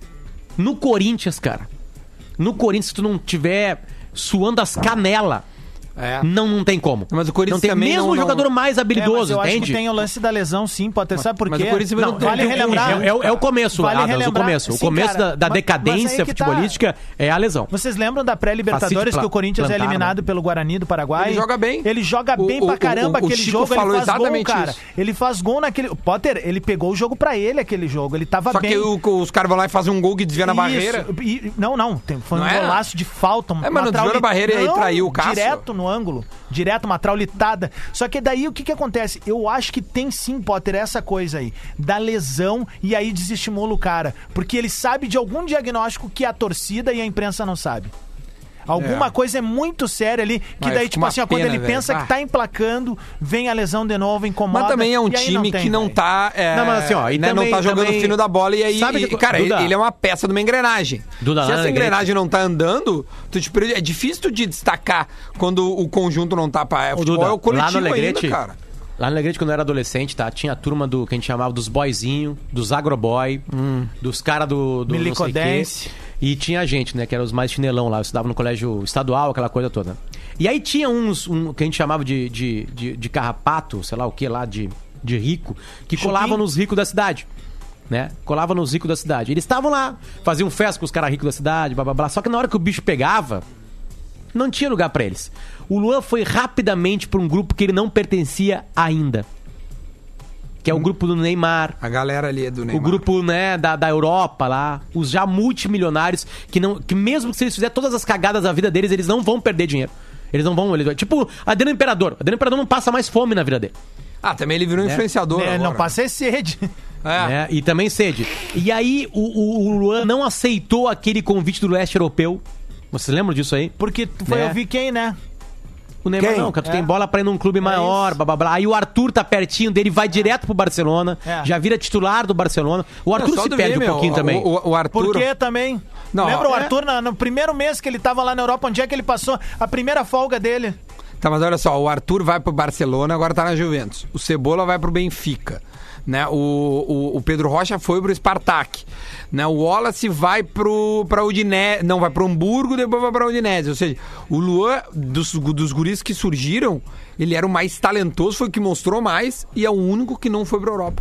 No Corinthians, cara. No Corinthians, se tu não tiver suando as canelas, é. não, não tem como. Mas o Corinthians não tem também mesmo não, o jogador não... mais habilidoso, é, mas eu entende? acho que tem o lance da lesão, sim, pode ter, sabe por quê? Mas o Corinthians não, não vale tem... relembrar. É, é, é o começo, vale Adams, o começo. Sim, o começo cara, da, da mas, decadência mas futebolística tá... é a lesão. Vocês lembram da pré-Libertadores que o Corinthians plantar, é eliminado né? pelo Guarani do Paraguai? Ele joga bem. Ele joga o, bem o, pra caramba o, o, aquele o Chico jogo, falou ele faz exatamente gol, cara. Isso. Ele faz gol naquele... Potter, ele pegou o jogo pra ele, aquele jogo. Ele tava Só bem. Só que o, os caras vão lá e fazem um gol que desvia na Isso. barreira. E, não, não. Foi um não golaço de falta. É, mas não desviou na barreira e aí traiu o Cássio. Direto no ângulo. Direto, uma traulitada. Só que daí o que que acontece? Eu acho que tem sim, Potter, essa coisa aí. Da lesão e aí desestimula o cara. Porque ele sabe de algum diagnóstico que a torcida e a imprensa não sabe. Alguma é. coisa é muito séria ali, que ah, daí, tipo assim, ó, quando ele velho. pensa ah. que tá emplacando, vem a lesão de novo, incomoda. Mas também é um time não tem, que não véio. tá. É, não, mas assim, ó, e né, também, não tá jogando também... fino da bola e aí. Sabe que, e, cara, Duda, ele é uma peça de uma engrenagem. Duda, Se essa engrenagem não tá andando, tu te, é difícil tu de destacar quando o conjunto não tá pra. É, Ô, Duda, é o coletivo lá no Alegrete, ainda, cara. Lá no Alegrete, quando eu era adolescente, tá? Tinha a turma do que a gente chamava dos boyzinho, dos agroboy, hum. dos caras do, do Milicodense. E tinha a gente, né? Que era os mais chinelão lá. Eu estudava no colégio estadual, aquela coisa toda. E aí tinha uns um, que a gente chamava de, de, de, de carrapato, sei lá o que lá, de, de rico, que Chupim. colavam nos ricos da cidade. Né? Colava nos ricos da cidade. Eles estavam lá, faziam festa com os caras ricos da cidade, blá blá blá. Só que na hora que o bicho pegava, não tinha lugar pra eles. O Luan foi rapidamente pra um grupo que ele não pertencia ainda. Que é o grupo do Neymar. A galera ali é do Neymar. O grupo, né, da, da Europa lá. Os já multimilionários que, não, que mesmo que se eles fizerem todas as cagadas da vida deles, eles não vão perder dinheiro. Eles não vão... Eles, tipo, Adriano Imperador. Adriano Imperador não passa mais fome na vida dele. Ah, também ele virou né? influenciador é, agora. Não passa é sede. É. Né? E também sede. E aí o, o, o Luan não aceitou aquele convite do leste europeu. Vocês lembram disso aí? Porque tu foi né? ouvir quem, né? O Neymar quem? não, cara, tu é. tem bola pra ir num clube maior, é blá, blá, blá. Aí o Arthur tá pertinho dele, vai direto pro Barcelona, é. já vira titular do Barcelona. O Arthur não, se perde ver, um pouquinho meu, também. O, o, o Arthur... Por quê também? Não, Lembra o é... Arthur, no, no primeiro mês que ele tava lá na Europa, onde é que ele passou a primeira folga dele? Tá, mas olha só, o Arthur vai pro Barcelona, agora tá na Juventus. O Cebola vai pro Benfica. Né? O, o, o Pedro Rocha foi pro Spartak. Né? O Wallace vai pro, pra Udinese, não, vai pro Hamburgo, depois vai pra Udinese. Ou seja, o Luan, dos, dos guris que surgiram, ele era o mais talentoso, foi o que mostrou mais e é o único que não foi pra Europa.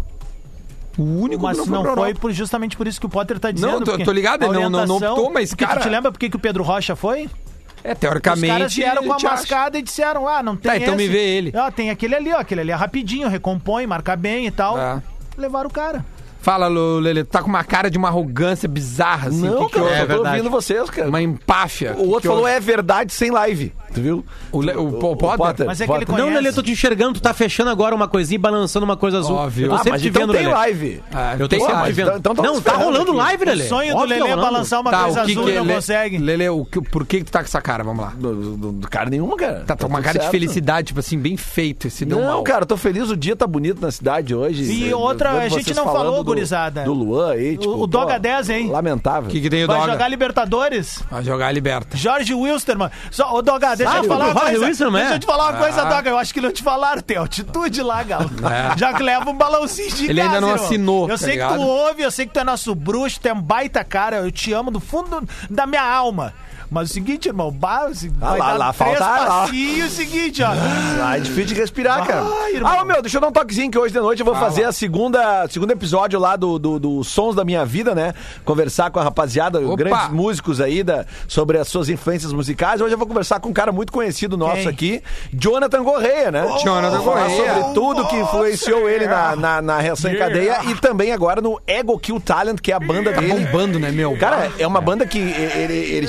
O único mas que não foi não pra foi Europa. por, justamente por isso que o Potter tá dizendo. Não, tô, tô ligado, ele não, não, não optou, mas cara... Tu te lembra por que o Pedro Rocha foi? É, teoricamente... Os caras vieram com a mascada acha. e disseram, ah, não tem tá, então esse. me vê ele. Ó, tem aquele ali, ó, aquele ali é rapidinho, recompõe, marca bem e tal. É. Levaram o cara. Fala, Lelê, tu tá com uma cara de uma arrogância bizarra, assim. Não, que cara, que eu é tô verdade. ouvindo vocês, cara. Uma empáfia. O outro que falou eu... é verdade sem live, tu viu? O, Le... o, o, o Potter? Potter? Mas é que ele conhece. Não, Lelê, eu tô te enxergando, tu tá fechando agora uma coisinha e balançando uma coisa azul. Óbvio. Eu tô ah, sempre mas te então vendo, tem Lelê. live. Ah, eu tô sempre ah, te vendo. Então, então não, tá rolando aqui. live, Lelê. O sonho do Óbvio Lelê é balançar uma tá, coisa que azul que e não Lelê, consegue. Lelê, o que, por que que tu tá com essa cara? Vamos lá. Do, do, do cara nenhuma, cara. Tá, tá com uma cara certo. de felicidade, tipo assim, bem feito. Esse deu não, mal. cara, eu tô feliz. O dia tá bonito na cidade hoje. E outra, a gente não falou, gurizada. Do Luan aí, tipo... O, o Doga dez, hein? Lamentável. O que, que tem o Vai Doga? jogar Libertadores? Vai jogar Liberta. Jorge Wilstermann. Só, ô, Doga, deixa ah, eu te falar uma coisa. Wilstermann, deixa eu te falar uma coisa, ah. Doga. Eu acho que não te falaram. Tem altitude lá, Galo. É. Já que leva um balãozinho de Ele casa, ainda não irmão. assinou, Eu tá sei ligado? que tu ouve, eu sei que tu é nosso bruxo, tu é um baita cara. Eu te amo do fundo da minha alma. Mas o seguinte, irmão, base, ah, vai lá, dar lá, três falta passinhos, o seguinte, ó. Lá é difícil de respirar, cara. Ah, ah, meu, deixa eu dar um toquezinho que hoje de noite eu vou Fala. fazer a segunda, segundo episódio lá do, do, do Sons da Minha Vida, né? Conversar com a rapaziada, Opa. grandes músicos aí da, sobre as suas influências musicais. Hoje eu vou conversar com um cara muito conhecido nosso Quem? aqui, Jonathan Correia, né? Oh, Jonathan Falar Correia. sobre tudo que influenciou ele na, na, na reação em cadeia e também agora no Ego Kill Talent, que é a banda Tá dele. bombando, né, meu? Cara, é uma banda que ele, eles estão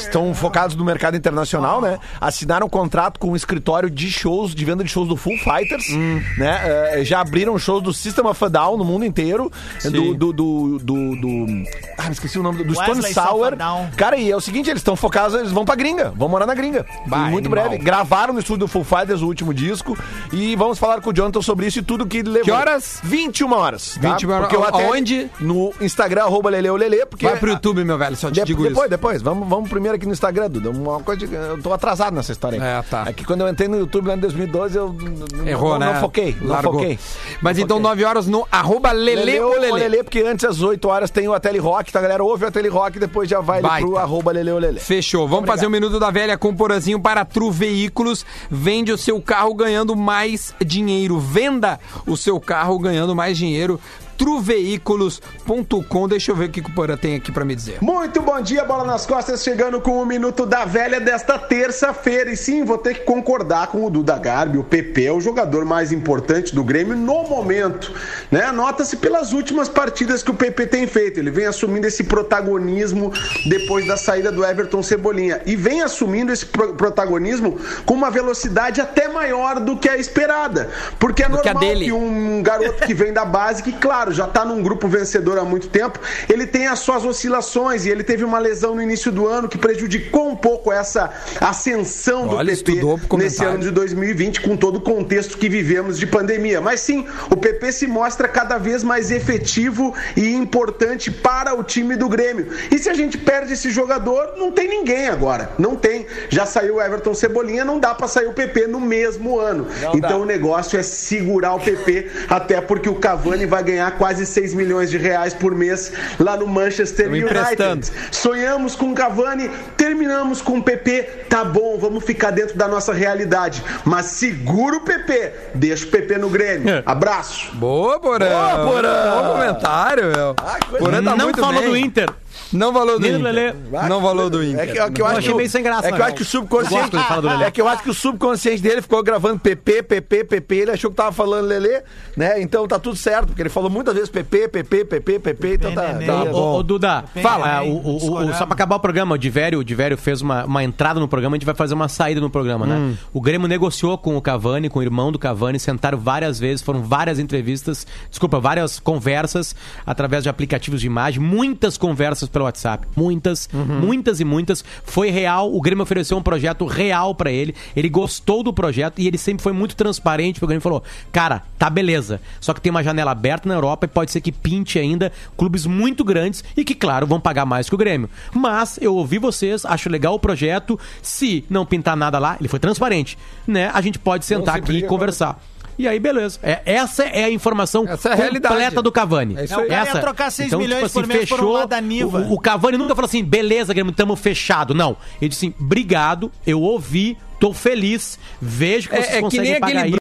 focados no mercado internacional, né? Assinaram um contrato com um escritório de shows, de venda de shows do Foo Fighters, hum. né? Uh, já abriram shows do System of a Down no mundo inteiro, do, do, do, do, do... Ah, esqueci o nome, do Stone Sour. Cara, e é o seguinte, eles estão focados, eles vão pra gringa, vão morar na gringa. Bah, muito animal. Breve. Gravaram no estúdio do Foo Fighters o último disco e vamos falar com o Jonathan sobre isso e tudo que levou. Que horas? vinte e uma horas. Tá? vinte e uma horas. Porque eu até Onde? No Instagram, arroba leleolele, porque... Vai pro YouTube, meu velho, só te de, digo depois, isso. Depois, vamos, vamos primeiro aqui no Instagram, Duda. Uma coisa de, eu tô atrasado nessa história aí. É, tá. É que quando eu entrei no YouTube lá em dois mil e doze, eu Errou, não, né? não foquei. Não Largou. foquei. Mas não então foquei. nove horas no arroba leleolele. Porque antes às oito horas tem o Ateli Rock, tá, galera? Ouve o Ateli Rock e depois já vai pro arroba leleolele. Fechou. Vamos Obrigado. fazer o um Minuto da Velha com o Porazinho para Tru Veículos. Vende o seu carro ganhando mais dinheiro. Venda o seu carro ganhando mais dinheiro. tru veículos ponto com. Deixa eu ver o que o Porã tem aqui pra me dizer. Muito bom dia, Bola nas Costas, chegando com o Minuto da Velha desta terça-feira. E sim, vou ter que concordar com o Duda Garbi. O P P é o jogador mais importante do Grêmio no momento, né? Nota-se pelas últimas partidas que o P P tem feito. Ele vem assumindo esse protagonismo depois da saída do Everton Cebolinha. E vem assumindo esse pro- protagonismo com uma velocidade até maior do que a esperada. Porque é do normal que, que um garoto que vem da base, que claro, já está num grupo vencedor há muito tempo, ele tem as suas oscilações e ele teve uma lesão no início do ano que prejudicou um pouco essa ascensão do Olha, P P nesse ano de dois mil e vinte, com todo o contexto que vivemos de pandemia. Mas sim, o P P se mostra cada vez mais efetivo e importante para o time do Grêmio. E se a gente perde esse jogador, não tem ninguém agora. Não tem. Já saiu o Everton Cebolinha, não dá para sair o P P no mesmo ano. Não então dá. O negócio é segurar o P P, até porque o Cavani vai ganhar quase seis milhões de reais por mês lá no Manchester United. Sonhamos com o Cavani, terminamos com o P P, tá bom, vamos ficar dentro da nossa realidade, mas segura o P P, deixa o P P no Grêmio. Abraço. Boa, Porã. Boa, Porã. Bom comentário, meu. Ah, Porã tá não muito falou bem. do Inter. Não falou do Nem Inter. Lelê. Não falou do Inter. É que, é que eu, acho achei que, meio sem graça, é que eu não. acho que o subconsciente. Eu gosto de falar do Lelê. É que eu acho que o subconsciente dele ficou gravando P P, P P, P P. Ele achou que tava falando Lelê, né? Então tá tudo certo, porque ele falou muitas vezes P P, P P, P P, P P. Então tá. Neném. tá Ô, bom. ô, Duda, fala. o, o, o, Escolher. só pra acabar o programa, o Divério, o Divério fez uma, uma entrada no programa, a gente vai fazer uma saída no programa, né? Hum. O Grêmio negociou com o Cavani, com o irmão do Cavani, sentaram várias vezes, foram várias entrevistas, desculpa, várias conversas através de aplicativos de imagem, muitas conversas pelo WhatsApp, muitas, Uhum. muitas e muitas. Foi real, o Grêmio ofereceu um projeto real pra ele, ele gostou do projeto e ele sempre foi muito transparente, porque o Grêmio falou, cara, tá beleza, só que tem uma janela aberta na Europa e pode ser que pinte ainda clubes muito grandes e que, claro, vão pagar mais que o Grêmio. Mas eu ouvi vocês, acho legal o projeto, se não pintar nada lá, ele foi transparente, né? A gente pode sentar se aqui briga, e conversar. E aí, beleza. É, essa é a informação Essa é a completa realidade. do Cavani. É isso aí. O cara ia Essa, trocar seis então, milhões tipo assim, por mês por um fechou, lado da Niva. O, o Cavani nunca falou assim, beleza, Grêmio, tamo fechado. Não. Ele disse assim, obrigado, eu ouvi, tô feliz, vejo que É- vocês é que conseguem nem pagar aquele isso.